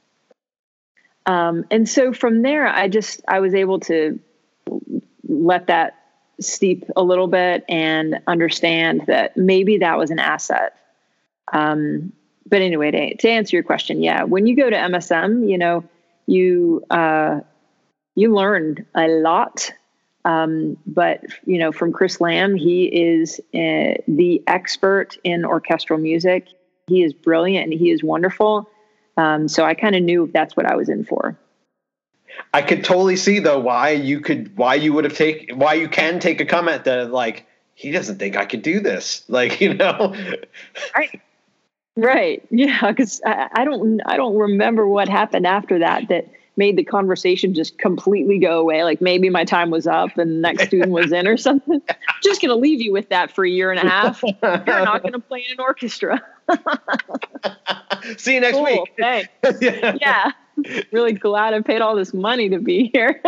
Um, and so from there, I just, I was able to let that steep a little bit and understand that maybe that was an asset. Um, but anyway, to, to answer your question, yeah, when you go to M S M, you know, you, uh, you learn a lot. Um, but you know, from Chris Lamb, he is uh, the expert in orchestral music. He is brilliant and he is wonderful. Um, so I kind of knew that's what I was in for.
I could totally see though why you could, why you would have taken, why you can take a comment that like, he doesn't think I could do this. Like, you know,
right. Right. Yeah. Cause I, I don't, I don't remember what happened after that, that made the conversation just completely go away. Like maybe my time was up and the next student was in or something. Just going to leave you with that for a year and a half. You're not going to play in an orchestra.
See you next
cool,
week.
Thanks. yeah. yeah. Really glad I paid all this money to be here.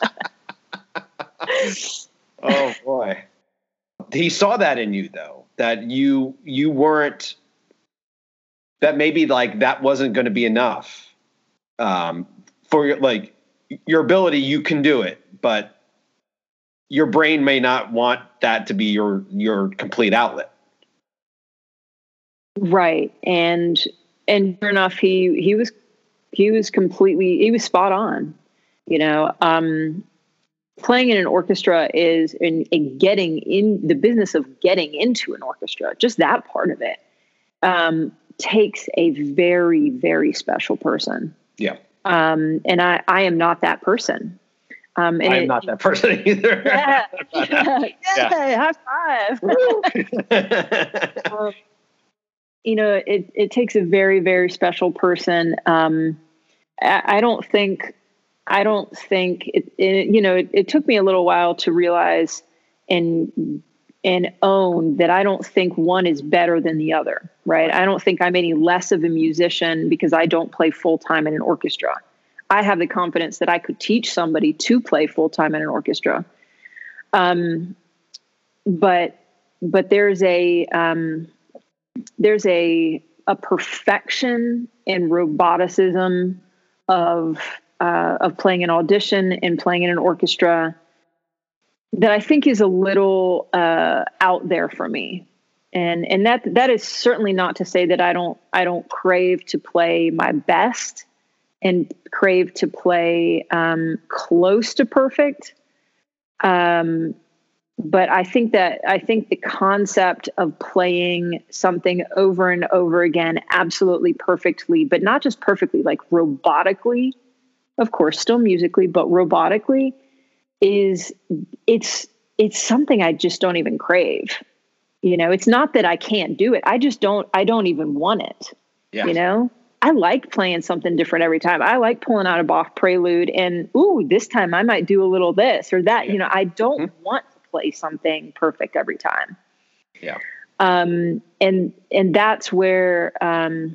Oh boy. He saw that in you though, that you, you weren't, that maybe like that wasn't going to be enough um, for your, like your ability. You can do it, but your brain may not want that to be your, your complete outlet.
Right. And, and sure enough, he, he was, he was completely, he was spot on, you know, um, playing in an orchestra is in, in getting in the business of getting into an orchestra. Just that part of it, um, takes a very, very special person.
Yeah.
Um, and I, I am not that person. Um, and
I am
it,
not that person either.
Yeah. yeah, yeah. High five. um, you know, it, it takes a very, very special person. Um, I, I don't think, I don't think it, it you know, it, it took me a little while to realize and, and own that I don't think one is better than the other, right? I don't think I'm any less of a musician because I don't play full-time in an orchestra. I have the confidence that I could teach somebody to play full-time in an orchestra. Um, but, but there's a, um, there's a, a perfection and roboticism of, uh, of playing an audition and playing in an orchestra that I think is a little, uh, out there for me. And, and that, that is certainly not to say that I don't, I don't crave to play my best and crave to play um, close to perfect. Um, but I think that, I think the concept of playing something over and over again, absolutely perfectly, but not just perfectly, like robotically, of course, still musically, but robotically is it's, it's something I just don't even crave. You know, it's not that I can't do it. I just don't, I don't even want it. Yeah. You know, I like playing something different every time. I like pulling out a Bach prelude and, ooh, this time I might do a little this or that. Yeah. You know, I don't mm-hmm. want to play something perfect every time.
Yeah.
Um, and, and that's where, um,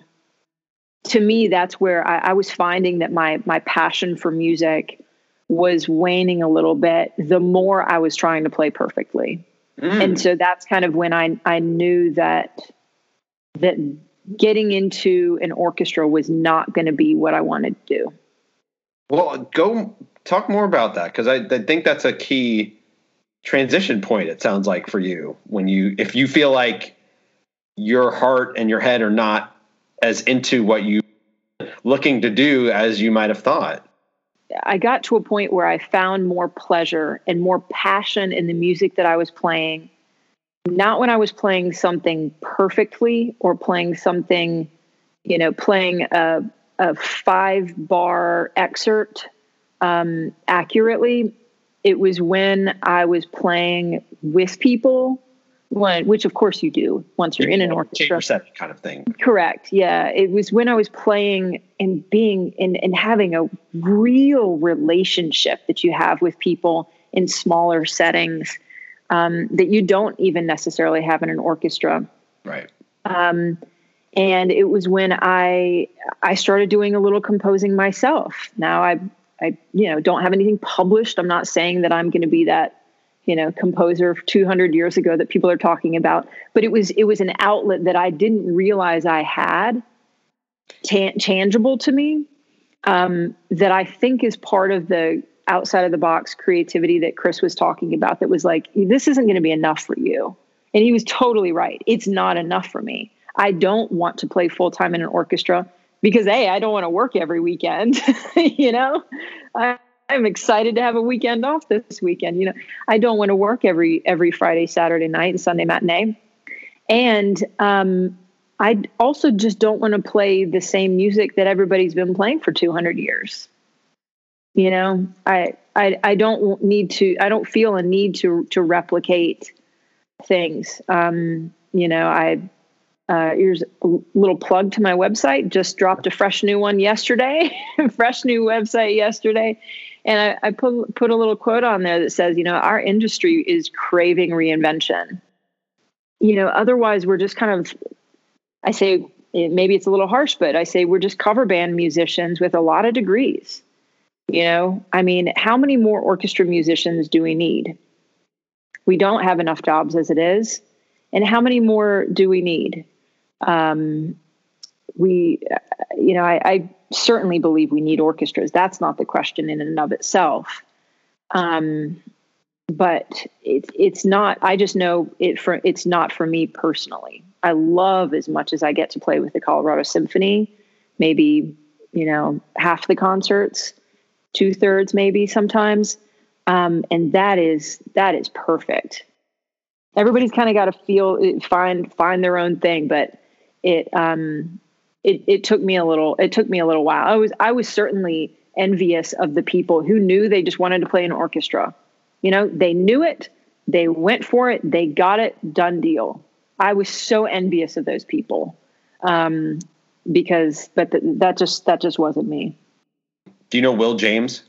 to me, that's where I, I was finding that my, my passion for music was waning a little bit the more I was trying to play perfectly. Mm. And so that's kind of when I, I knew that, that getting into an orchestra was not going to be what I wanted to do.
Well, go talk more about that. Cause I, I think that's a key transition point. It sounds like for you when you, if you feel like your heart and your head are not as into what you looking to do as you might've thought.
I got to a point where I found more pleasure and more passion in the music that I was playing. Not when I was playing something perfectly or playing something, you know, playing a, a five bar excerpt um, accurately. It was when I was playing with people, when, which of course you do once you're in an orchestra.
Chamber kind of thing.
Correct. Yeah. It was when I was playing and being and, and having a real relationship that you have with people in smaller settings um, that you don't even necessarily have in an orchestra.
Right.
Um, and it was when I, I started doing a little composing myself. Now I, I, you know, don't have anything published. I'm not saying that I'm going to be that, you know, composer two hundred years ago that people are talking about, but it was, it was an outlet that I didn't realize I had ta- tangible to me. Um, that I think is part of the outside of the box creativity that Chris was talking about. That was like, this isn't going to be enough for you. And he was totally right. It's not enough for me. I don't want to play full time in an orchestra because A, I don't want to work every weekend, you know, I, I'm excited to have a weekend off this weekend. You know, I don't want to work every, every Friday, Saturday night and Sunday matinee. And, um, I also just don't want to play the same music that everybody's been playing for two hundred years. You know, I, I, I don't need to, I don't feel a need to, to replicate things. Um, you know, I, uh, here's a little plug to my website, just dropped a fresh new one yesterday, fresh new website yesterday. And I, I put, put a little quote on there that says, you know, our industry is craving reinvention. You know, otherwise we're just kind of, I say, maybe it's a little harsh, but I say we're just cover band musicians with a lot of degrees. You know, I mean, how many more orchestra musicians do we need? We don't have enough jobs as it is. And how many more do we need? Um, we, you know, I, I certainly believe we need orchestras. That's not the question in and of itself. Um, but it's, it's not, I just know it for, it's not for me personally. I love as much as I get to play with the Colorado Symphony, maybe, you know, half the concerts, two thirds, maybe sometimes. Um, and that is, that is perfect. Everybody's kind of got to feel, find, find their own thing, but it, um, it, it took me a little, it took me a little while. I was, I was certainly envious of the people who knew they just wanted to play an orchestra. You know, they knew it, they went for it, they got it, done deal. I was so envious of those people, um, because, but th- that just, that just wasn't me.
Do you know Will James?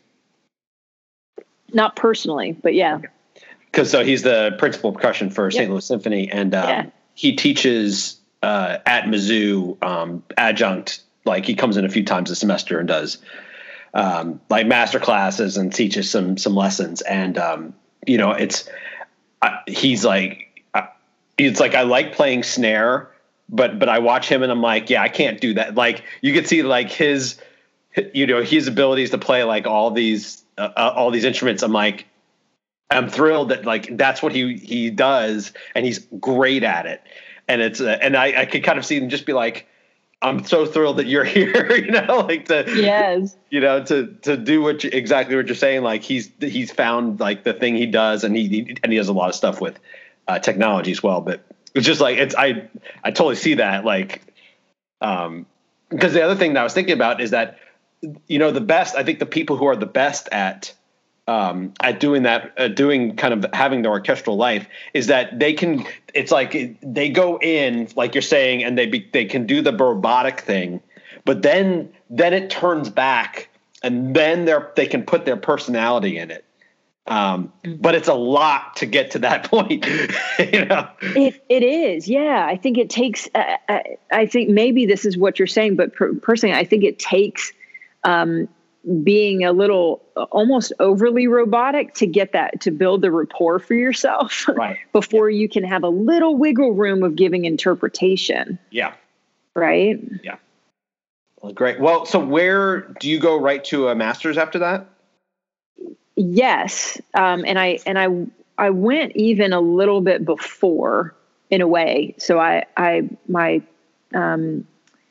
Not personally, but yeah.
Because so he's the principal percussion for Saint Yep. Louis Symphony, and um, yeah. he teaches uh, at Mizzou um, adjunct. Like he comes in a few times a semester and does um, like master classes and teaches some some lessons. And um, you know, it's uh, he's like uh, it's like I like playing snare, but but I watch him and I'm like, yeah, I can't do that. Like you could see like his you know his abilities to play like all these uh, all these instruments. I'm like. I'm thrilled that like that's what he he does and he's great at it. and it's uh, and I, I could kind of see them just be like, I'm so thrilled that you're here, you know, like to
yes,
you know, to to do what you, exactly what you're saying. Like he's he's found like the thing he does, and he, he and he does a lot of stuff with uh, technology as well. But it's just like it's I I totally see that like um because the other thing that I was thinking about is that you know the best I think the people who are the best at um, at doing that, uh, doing kind of having the orchestral life is that they can, it's like they go in, like you're saying, and they be, they can do the robotic thing, but then, then it turns back and then they're, they can put their personality in it. Um, but it's a lot to get to that point, you know?
It, it is. Yeah. I think it takes, uh, I, I think maybe this is what you're saying, but per, personally, I think it takes, um, being a little almost overly robotic to get that, to build the rapport for yourself
right.
before yeah. you can have a little wiggle room of giving interpretation.
Yeah.
Right.
Yeah. Well, great. Well, so where do you go right to a master's after that?
Yes. Um, and I, and I, I went even a little bit before in a way. So I, I, my, um,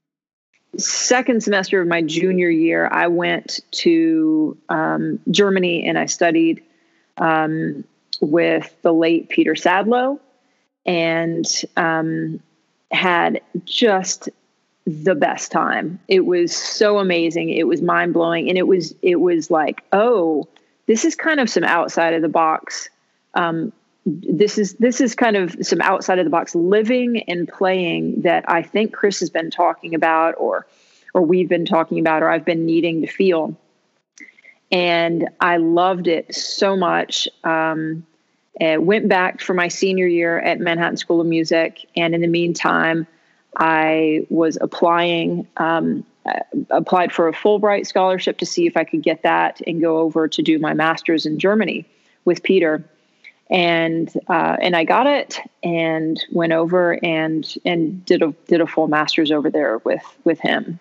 second semester of my junior year, I went to um, Germany and I studied um, with the late Peter Sadlow and um, had just the best time. It was so amazing. It was mind blowing. And it was, it was like, oh, this is kind of some outside of the box. Um, this is, this is kind of some outside of the box living and playing that I think Chris has been talking about, or, or we've been talking about, or I've been needing to feel. And I loved it so much. Um, and went back for my senior year at Manhattan School of Music. And in the meantime, I was applying, um, uh, applied for a Fulbright scholarship to see if I could get that and go over to do my master's in Germany with Peter. And, uh, and I got it and went over and, and did a, did a full master's over there with, with him.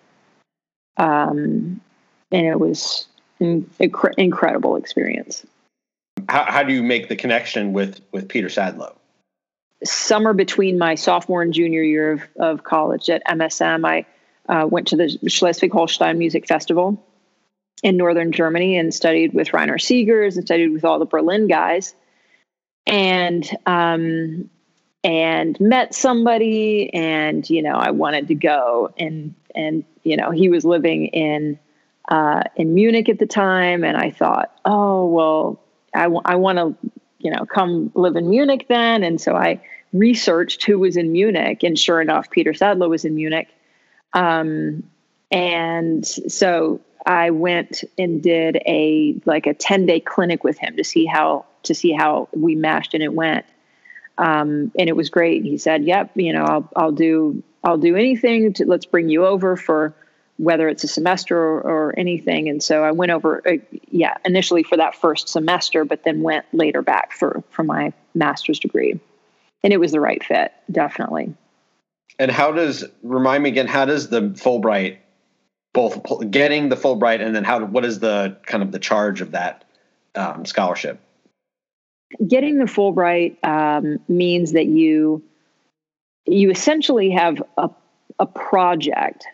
Um, and it was an inc- incredible experience.
How, how do you make the connection with, with Peter Sadlow?
Summer between my sophomore and junior year of, of college at M S M, I uh, went to the Schleswig-Holstein Music Festival in northern Germany and studied with Rainer Siegers and studied with all the Berlin guys. And, um, and met somebody and, you know, I wanted to go and, and, you know, he was living in, uh, in Munich at the time. And I thought, oh, well, I, w- I want to, you know, come live in Munich then. And so I researched who was in Munich, and sure enough, Peter Sadlow was in Munich. Um, and so I went and did a, like a ten day clinic with him to see how, to see how we meshed and it went. Um, and it was great. He said, yep, you know, I'll, I'll do, I'll do anything to, let's bring you over for whether it's a semester or, or anything. And so I went over, uh, yeah, initially for that first semester, but then went later back for, for my master's degree. And it was the right fit, definitely.
And how does, remind me again, how does the Fulbright, both getting the Fulbright and then how, what is the kind of the charge of that um, scholarship?
Getting the Fulbright um, means that you you essentially have a a project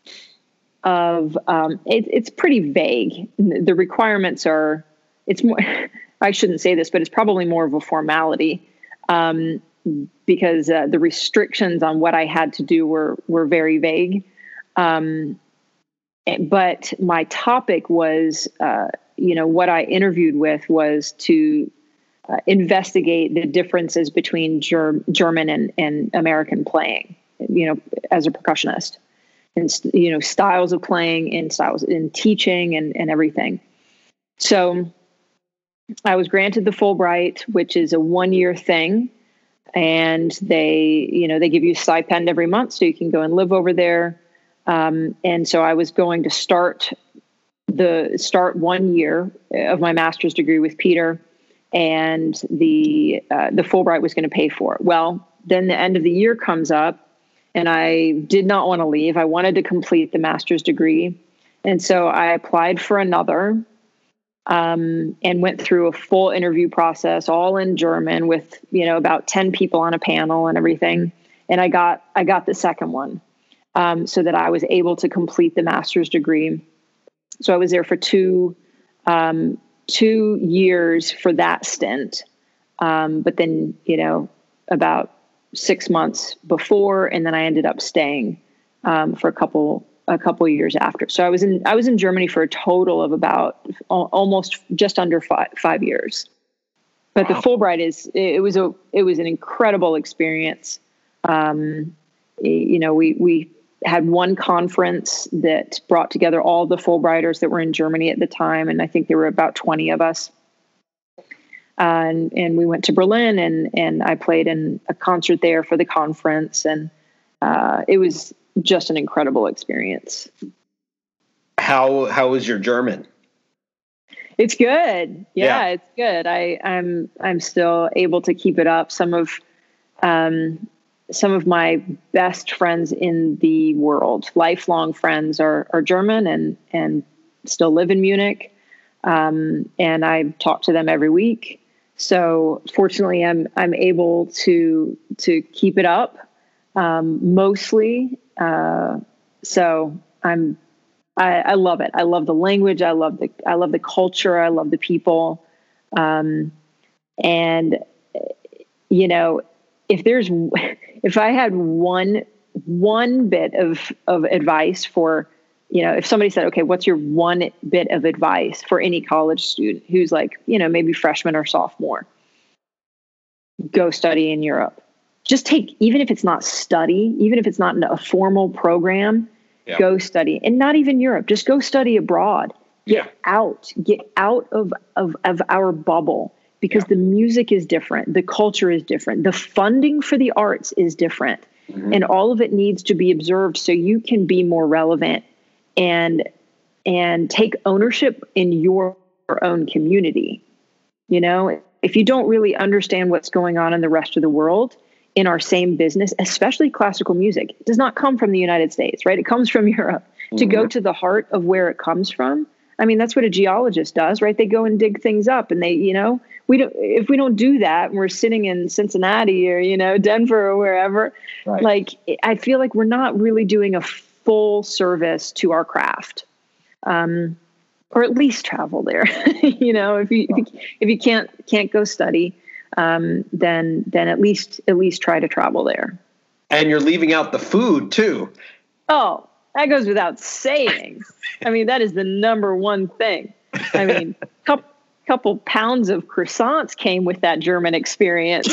of um, it, it's pretty vague. The requirements are it's more. I shouldn't say this, but it's probably more of a formality um, because uh, the restrictions on what I had to do were were very vague. Um, but my topic was, uh, you know, what I interviewed with was to Uh, investigate the differences between Ger- German and, and American playing, you know, as a percussionist, and, you know, styles of playing and styles in teaching and, and everything. So I was granted the Fulbright, which is a one year thing. And they, you know, they give you a stipend every month so you can go and live over there. Um, and so I was going to start the start one year of my master's degree with Peter. And the uh, the Fulbright was going to pay for it. Well, then the end of the year comes up, and I did not want to leave. I wanted to complete the master's degree, and so I applied for another, um, and went through a full interview process, all in German, with you know about ten people on a panel and everything. and I got I got the second one, um, so that I was able to complete the master's degree. So I was there for two um, two years for that stint, um, but then you know about six months before, and then I ended up staying um, for a couple a couple years after. So I was in I was in Germany for a total of about al- almost just under five five years. But wow. The Fulbright is it was a it was an incredible experience. Um, you know, we we had one conference that brought together all the Fulbrighters that were in Germany at the time, and I think there were about twenty of us. Uh, and and we went to Berlin, and and I played in a concert there for the conference, and uh, it was just an incredible experience.
How how was your German?
It's good. Yeah,
yeah,
it's good. I I'm I'm still able to keep it up. Some of um some of my best friends in the world, lifelong friends, are are German and and still live in Munich. Um, and I talk to them every week. So fortunately, I'm I'm able to to keep it up um, mostly. Uh, so I'm I, I love it. I love the language. I love the I love the culture. I love the people. Um, and you know, if there's if I had one one bit of of advice for, you know, if somebody said, okay, what's your one bit of advice for any college student who's like, you know, maybe freshman or sophomore, go study in Europe. Just take, even if it's not study, even if it's not a formal program, yeah. Go study. And not even Europe, just go study abroad. Get yeah. out, get out of, of, of our bubble, because yeah. the music is different. The culture is different. The funding for the arts is different. Mm-hmm. And all of it needs to be observed so you can be more relevant and and take ownership in your own community. You know, if you don't really understand what's going on in the rest of the world in our same business, especially classical music, it does not come from the United States, right? It comes from Europe. Mm-hmm. To go to the heart of where it comes from, I mean, that's what a geologist does, right? They go and dig things up, and they, you know, we don't, if we don't do that, and we're sitting in Cincinnati or, you know, Denver or wherever, right. Like, I feel like we're not really doing a full service to our craft, um, or at least travel there. You know, if you, if you if you can't can't go study, um, then then at least at least try to travel there.
And you're leaving out the food too.
Oh, that goes without saying. I mean, that is the number one thing. I mean, couple couple pounds of croissants came with that German experience.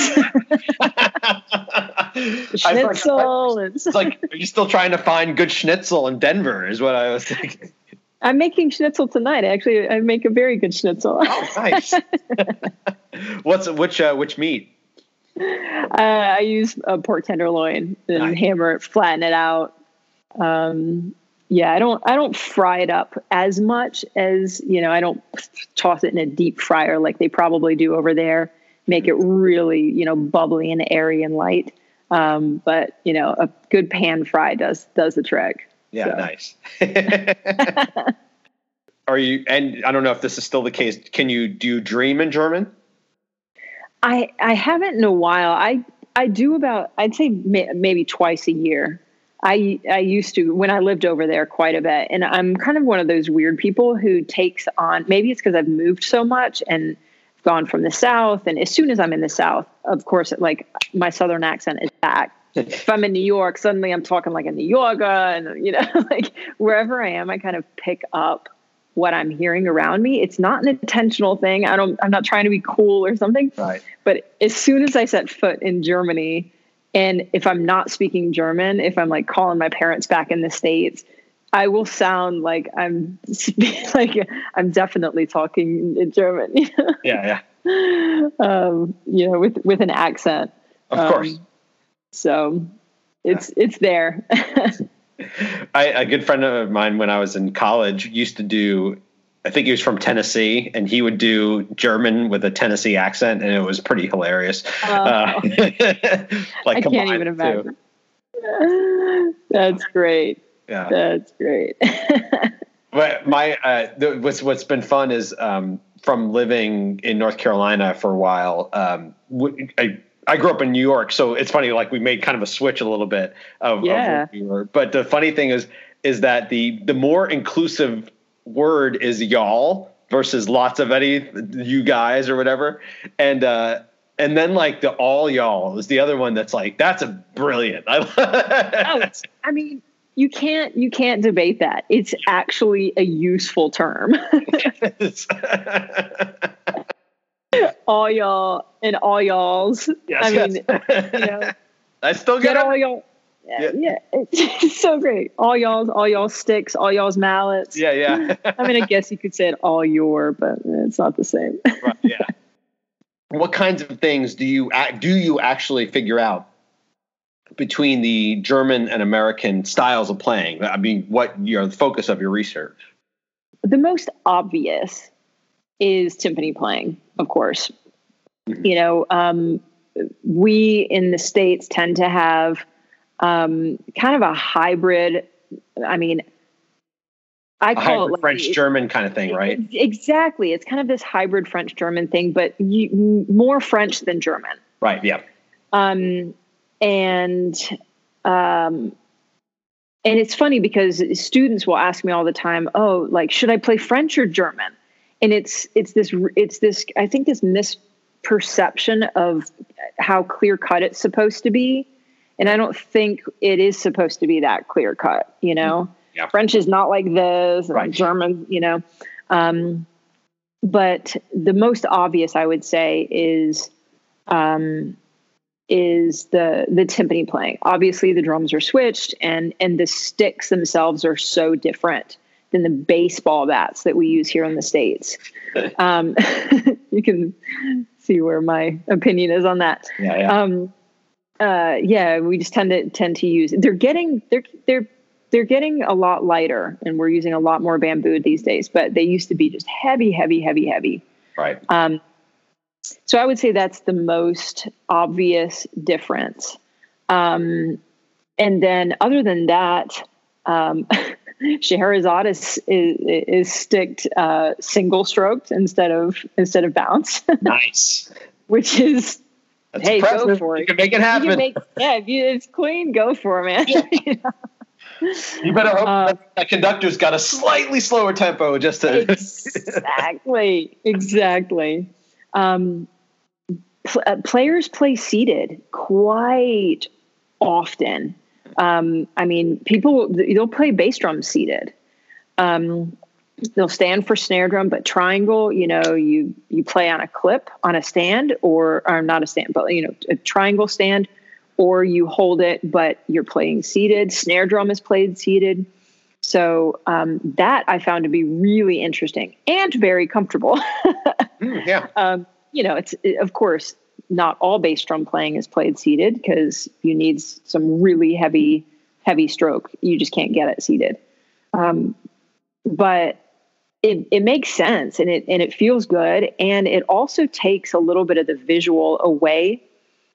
Schnitzel.
Like, it's like, are you still trying to find good schnitzel in Denver is what I was thinking.
I'm making schnitzel tonight. Actually, I make a very good schnitzel.
Oh, nice. What's which uh, which meat?
Uh, I use a pork tenderloin and nice. Hammer it, flatten it out. Um, yeah, I don't I don't fry it up as much as, you know, I don't toss it in a deep fryer like they probably do over there. Make it really, you know, bubbly and airy and light. Um, but, you know, a good pan fry does does the trick.
Yeah, so. Nice. Are you, and I don't know if this is still the case, can you, do you dream in German?
I I haven't in a while. I, I do about, I'd say may, maybe twice a year. I I used to, when I lived over there quite a bit. And I'm kind of one of those weird people who takes on, maybe it's because I've moved so much and gone from the South. And as soon as I'm in the South, of course, like my Southern accent is back. If I'm in New York, suddenly I'm talking like a New Yorker, and, you know, like wherever I am, I kind of pick up what I'm hearing around me. It's not an intentional thing. I don't, I'm not trying to be cool or something.
Right.
But as soon as I set foot in Germany, and if I'm not speaking German, if I'm like calling my parents back in the States, I will sound like I'm like I'm definitely talking in German.
Yeah, yeah.
Um, you know, with with an accent.
Of
um,
course.
So it's yeah. it's there.
I, a good friend of mine when I was in college used to do, I think he was from Tennessee, and he would do German with a Tennessee accent, and it was pretty hilarious. Uh, uh,
like I can't even imagine. That's great.
Yeah,
that's great.
But my uh, the, what's what's been fun is um, from living in North Carolina for a while. Um, I I grew up in New York, so it's funny. Like we made kind of a switch a little bit of,
Yeah.
of what we were. But the funny thing is, is that the the more inclusive word is y'all versus lots of any you guys or whatever, and uh, and then like the all y'all is the other one that's like that's a brilliant.
Oh, I mean, you can't you can't debate that. It's actually a useful term. All y'all and all y'alls.
Yes,
I mean,
yes.
you know,
I still
get
get
all
it.
y'all. Yeah,
Yeah.
yeah, it's so great. All y'all's, all y'all's sticks, all y'all's mallets.
Yeah, yeah.
I mean, I guess you could say it all your, but it's not the same.
Right, yeah. What kinds of things do you ac- do you actually figure out between the German and American styles of playing? I mean, what you're the focus of your research?
The most obvious is timpani playing, of course.
Mhm.
You know, um, we in the States tend to have um, kind of a hybrid. I mean, I
A
call
hybrid
it like,
French German kind of thing, right?
Exactly. It's kind of this hybrid French German thing, but you, more French than German.
Right. Yeah.
Um, and um, and it's funny because students will ask me all the time, "Oh, like should I play French or German?" And it's it's this it's this I think this misperception of how clear cut it's supposed to be, and I don't think it is supposed to be that clear cut. You know,
Yeah.
French is not like this, and
Right.
German, you know. Um, but the most obvious, I would say, is um, is the the timpani playing. Obviously, the drums are switched, and and the sticks themselves are so different than the baseball bats that we use here in the States. Um, you can see where my opinion is on that.
Yeah. Yeah.
Um, uh, yeah, we just tend to tend to use. They're getting they're they're they're getting a lot lighter, and we're using a lot more bamboo these days. But they used to be just heavy, heavy, heavy, heavy.
Right.
Um, so I would say that's the most obvious difference. Um, and then other than that, um, Scheherazade is is, is sticked uh, single stroked instead of instead of bounce,
Nice.
which is
That's
hey,
impressive.
go for it.
You can make it
You
happen.
can make, yeah, if you, it's clean, go for it, man. You know?
You better hope
Uh,
that, that conductor's got a slightly slower tempo just to.
Exactly, exactly. Um, pl- uh, players play seated quite often. Um, I mean, people they'll play bass drum seated. Um, they'll stand for snare drum, but triangle, you know, you you play on a clip on a stand, or or not a stand, but you know, a triangle stand, or you hold it, but you're playing seated. Snare drum is played seated. So um, that I found to be really interesting and very comfortable.
Mm, yeah.
um, you know, it's it, of course not all bass drum playing is played seated because you need some really heavy, heavy stroke. You just can't get it seated. Um, but it it makes sense and it and it feels good, and it also takes a little bit of the visual away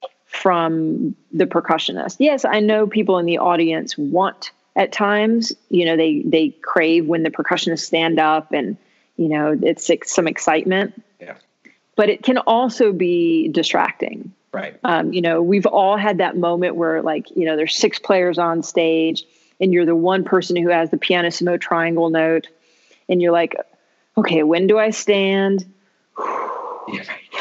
from the percussionist. Yes, I know people in the audience want at times, you know, they they crave when the percussionists stand up and, you know, it's some excitement.
Yeah.
But it can also be distracting.
Right.
Um, you know, we've all had that moment where, like, you know, there's six players on stage and you're the one person who has the pianissimo triangle note. And you're like, okay, when do I stand?
Yeah.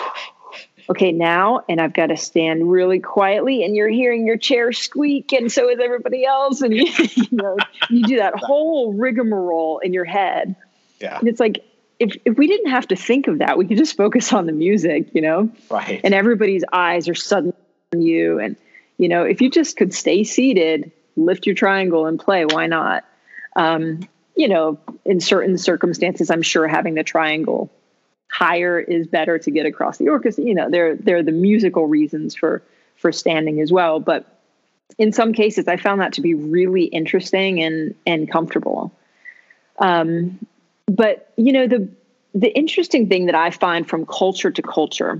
Okay, now, and I've got to stand really quietly, and you're hearing your chair squeak, and so is everybody else. And, you, you know, you do that whole rigmarole in your head.
Yeah.
And it's like, if, if we didn't have to think of that, we could just focus on the music, you know?
Right.
And everybody's eyes are suddenly on you. And, you know, if you just could stay seated, lift your triangle and play, why not? Um, you know, in certain circumstances, I'm sure having the triangle higher is better to get across the orchestra. You know, there, there are the musical reasons for, for standing as well. But in some cases, I found that to be really interesting and, and comfortable. Um, but, you know, the, the interesting thing that I find from culture to culture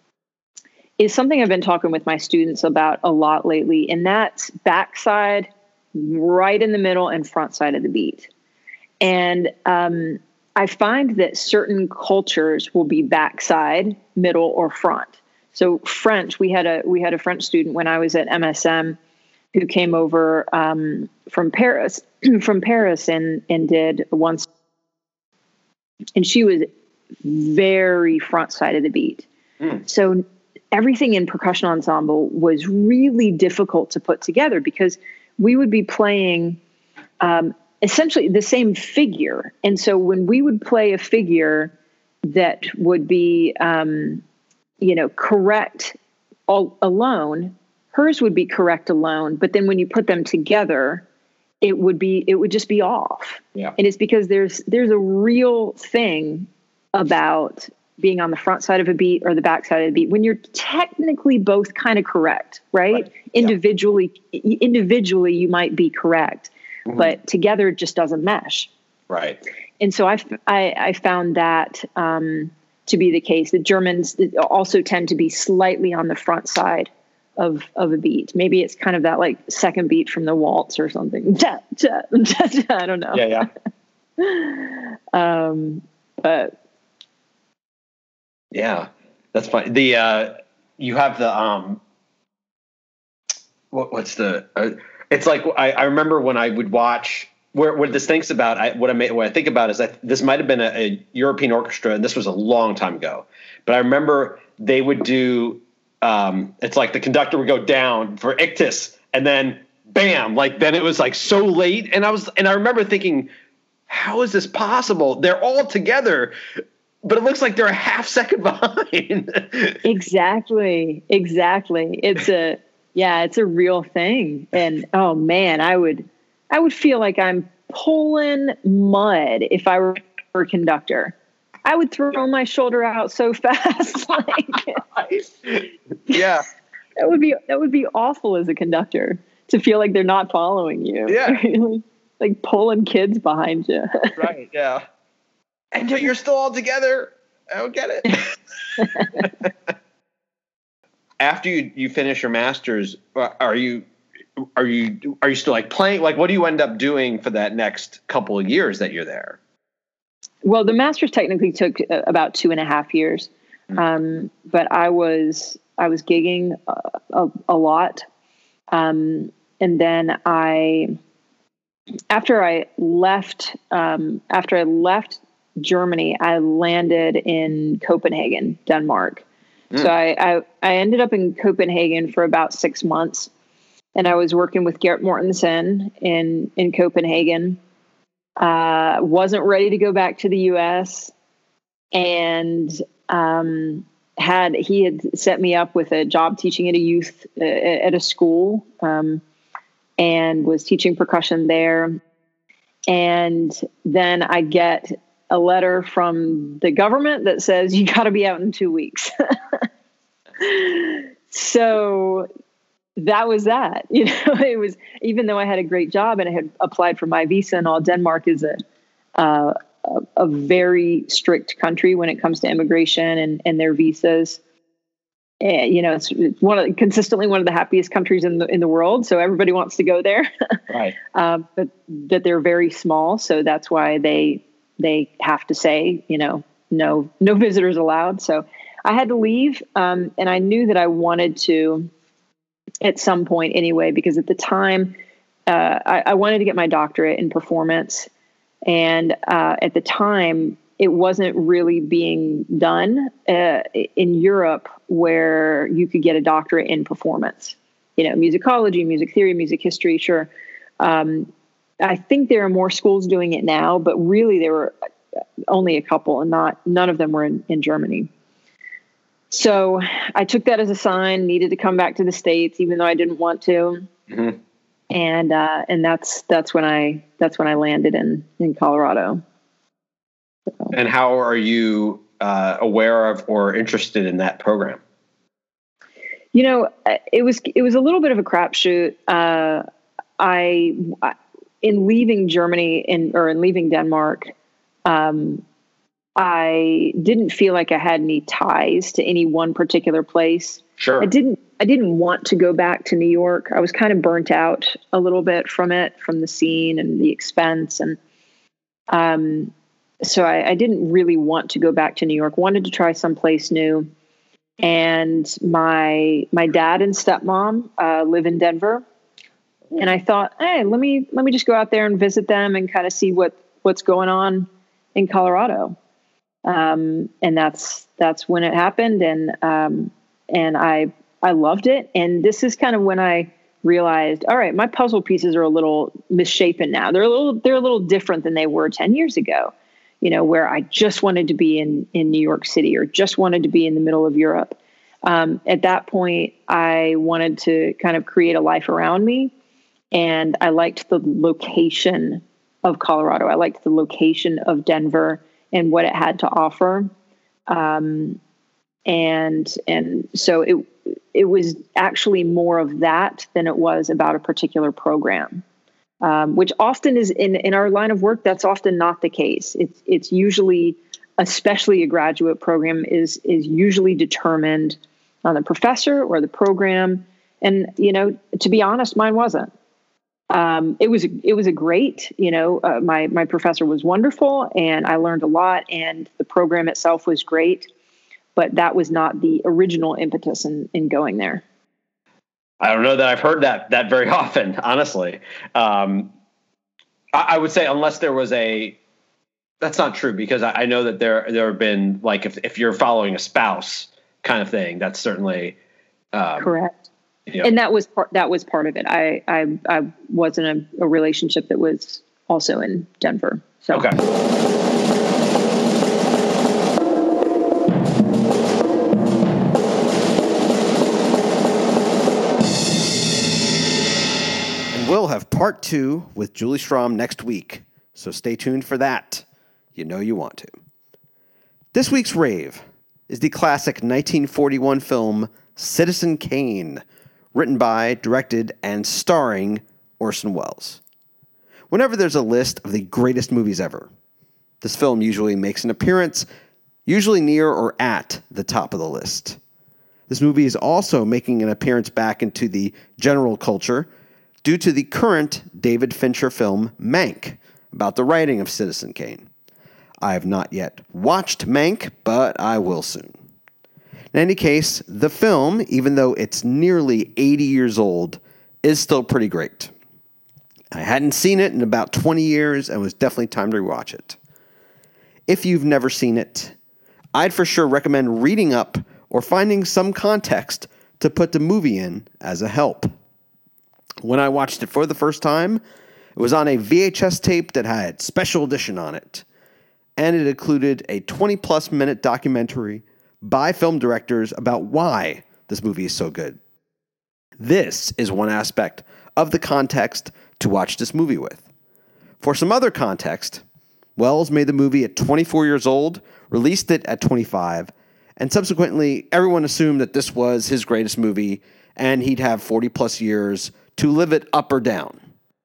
is something I've been talking with my students about a lot lately, and that's backside, right in the middle, and front side of the beat. And um, I find that certain cultures will be backside, middle, or front. So French, we had a we had a French student when I was at M S M who came over um, from Paris, from Paris, and and did once, and she was very front side of the beat. Mm. So everything in percussion ensemble was really difficult to put together because we would be playing um, essentially the same figure, and so when we would play a figure that would be um, you know, correct all alone, hers would be correct alone. But then when you put them together, it would be, it would just be off.
Yeah.
And it's because there's, there's a real thing about being on the front side of a beat or the back side of the beat when you're technically both kind of correct, right? right. Individually, yeah. individually you might be correct, mm-hmm. but together it just doesn't mesh.
Right.
And so I, I, I found that, um, to be the case. The Germans also tend to be slightly on the front side of, of a beat. Maybe it's kind of that like second beat from the waltz or something. I don't know.
Yeah,
yeah. um, but
yeah, that's fine. The uh, you have the um, what, what's the? Uh, it's like I, I remember when I would watch. Where, what this thinks about, I, what I may, what I think about is that this might have been a, a European orchestra, and this was a long time ago. But I remember they would do, um, it's like the conductor would go down for ictus, and then bam, like then it was like so late, and I was, and I remember thinking, how is this possible? They're all together, but it looks like they're a half second behind.
Exactly, exactly. It's a yeah, it's a real thing, and oh man, I would. I would feel like I'm pulling mud if I were a conductor. I would throw my shoulder out so fast. Like,
yeah,
that would be that would be awful as a conductor to feel like they're not following you.
Yeah,
like, like pulling kids behind you.
Right. Yeah, and you're still all together. I don't get it. After you you finish your master's, are you? Are you are you still like playing? Like, what do you end up doing for that next couple of years that you're there?
Well, the master's technically took uh, about two and a half years, mm-hmm. um, but I was I was gigging a, a, a lot, um, and then I after I left um, after I left Germany, I landed in Copenhagen, Denmark. Mm. So I, I I ended up in Copenhagen for about six months. And I was working with Gerrit Mortensen in, in Copenhagen. Uh, wasn't ready to go back to the U S and um, had he had set me up with a job teaching at a youth uh, at a school, um, and was teaching percussion there. And then I get a letter from the government that says you got to be out in two weeks. So. That was that, you know, it was, even though I had a great job and I had applied for my visa and all, Denmark is a, uh, a, a very strict country when it comes to immigration and, and their visas. And, you know, it's, it's one of consistently one of the happiest countries in the, in the world. So everybody wants to go there,
right?
um, but that they're very small. So that's why they, they have to say, you know, no, no visitors allowed. So I had to leave. Um, and I knew that I wanted to, at some point anyway, because at the time uh, I, I wanted to get my doctorate in performance. And uh, at the time it wasn't really being done uh, in Europe where you could get a doctorate in performance, you know, musicology, music theory, music history. Sure. Um, I think there are more schools doing it now, but really there were only a couple and not, none of them were in, in Germany. So I took that as a sign, needed to come back to the States, even though I didn't want to. Mm-hmm. And, uh, and that's, that's when I, that's when I landed in, in Colorado.
So. And how are you uh, aware of or interested in that program?
You know, it was, it was a little bit of a crapshoot. Uh, I, in leaving Germany in, or in leaving Denmark, um, I didn't feel like I had any ties to any one particular place.
Sure.
I didn't, I didn't want to go back to New York. I was kind of burnt out a little bit from it, from the scene and the expense. And, um, so I, I didn't really want to go back to New York, wanted to try someplace new. and my my dad and stepmom uh, live in Denver. And I thought, hey, let me let me just go out there and visit them and kind of see what what's going on in Colorado. Um, and that's that's when it happened, and um, and I I loved it. And this is kind of when I realized, all right, my puzzle pieces are a little misshapen now. They're a little they're a little different than they were ten years ago. You know, where I just wanted to be in in New York City or just wanted to be in the middle of Europe. Um, at that point, I wanted to kind of create a life around me. And I liked the location of Colorado. I liked the location of Denver and what it had to offer. Um, and and so it it was actually more of that than it was about a particular program, um, which often is in, in our line of work, that's often not the case. It's it's usually, especially a graduate program, is is usually determined on the professor or the program. And, you know, to be honest, mine wasn't. Um, it was, it was a great, you know, uh, my, my professor was wonderful and I learned a lot and the program itself was great, but that was not the original impetus in, in going there.
I don't know that I've heard that, that very often, honestly. Um, I, I would say unless there was a, that's not true because I, I know that there, there have been like, if, if you're following a spouse kind of thing, that's certainly, um,
correct.
Yeah.
And that was part, that was part of it. I, I, I was in a, a relationship that was also in Denver. So.
Okay.
And we'll have part two with Julie Strom next week. So stay tuned for that. You know you want to. This week's rave is the classic nineteen forty-one film Citizen Kane, written by, directed, and starring Orson Welles. Whenever there's a list of the greatest movies ever, this film usually makes an appearance, usually near or at the top of the list. This movie is also making an appearance back into the general culture due to the current David Fincher film Mank, about the writing of Citizen Kane. I have not yet watched Mank, but I will soon. In any case, the film, even though it's nearly eighty years old, is still pretty great. I hadn't seen it in about twenty years and it was definitely time to rewatch it. If you've never seen it, I'd for sure recommend reading up or finding some context to put the movie in as a help. When I watched it for the first time, it was on a V H S tape that had special edition on it, and it included a twenty-plus minute documentary by film directors about why this movie is so good. This is one aspect of the context to watch this movie with. For some other context, Welles made the movie at twenty-four years old, released it at twenty-five, and subsequently everyone assumed that this was his greatest movie and he'd have forty plus years to live it up or down.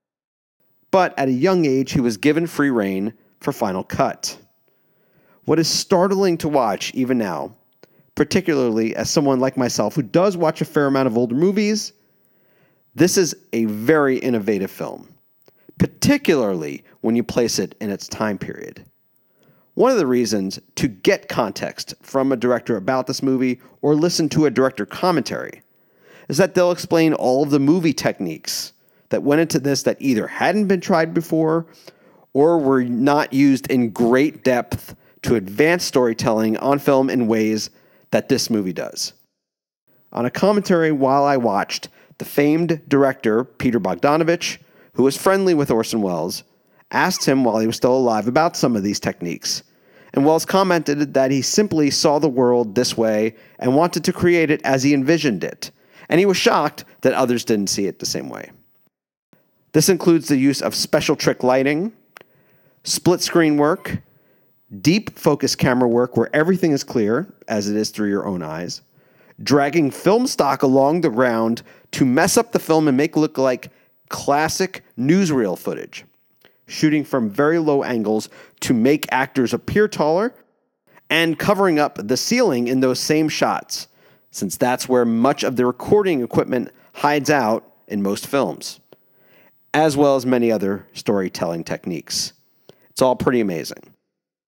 But at a young age, he was given free rein for Final Cut. What is startling to watch even now, particularly as someone like myself who does watch a fair amount of older movies, this is a very innovative film, particularly when you place it in its time period. One of the reasons to get context from a director about this movie or listen to a director commentary is that they'll explain all of the movie techniques that went into this that either hadn't been tried before or were not used in great depth to advance storytelling on film in ways that this movie does. On a commentary while I watched, the famed director Peter Bogdanovich, who was friendly with Orson Welles, asked him while he was still alive about some of these techniques, and Welles commented that he simply saw the world this way and wanted to create it as he envisioned it, and he was shocked that others didn't see it the same way. This includes the use of special trick lighting, split screen work, deep focus camera work where everything is clear, as it is through your own eyes, dragging film stock along the ground to mess up the film and make it look like classic newsreel footage, shooting from very low angles to make actors appear taller, and covering up the ceiling in those same shots, since that's where much of the recording equipment hides out in most films, as well as many other storytelling techniques. It's all pretty amazing.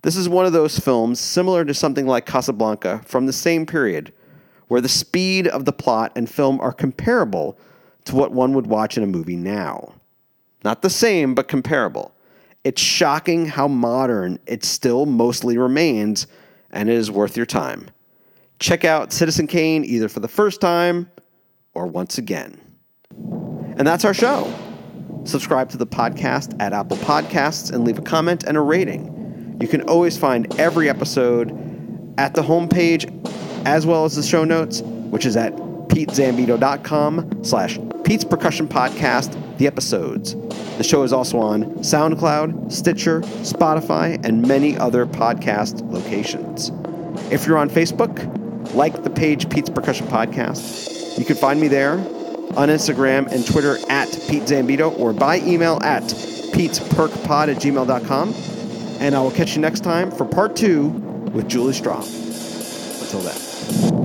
This is one of those films similar to something like Casablanca from the same period, where the speed of the plot and film are comparable to what one would watch in a movie now. Not the same, but comparable. It's shocking how modern it still mostly remains, and it is worth your time. Check out Citizen Kane either for the first time or once again. And that's our show. Subscribe to the podcast at Apple Podcasts and leave a comment and a rating. You can always find every episode at the homepage as well as the show notes, which is at petezambito.com slash Pete's Percussion Podcast, the episodes. The show is also on SoundCloud, Stitcher, Spotify, and many other podcast locations. If you're on Facebook, like the page Pete's Percussion Podcast. You can find me there, on Instagram and Twitter at Pete Zambito, or by email at petesperkpod at gmail dot com. And I will catch you next time for part two with Julie Strom. Until then.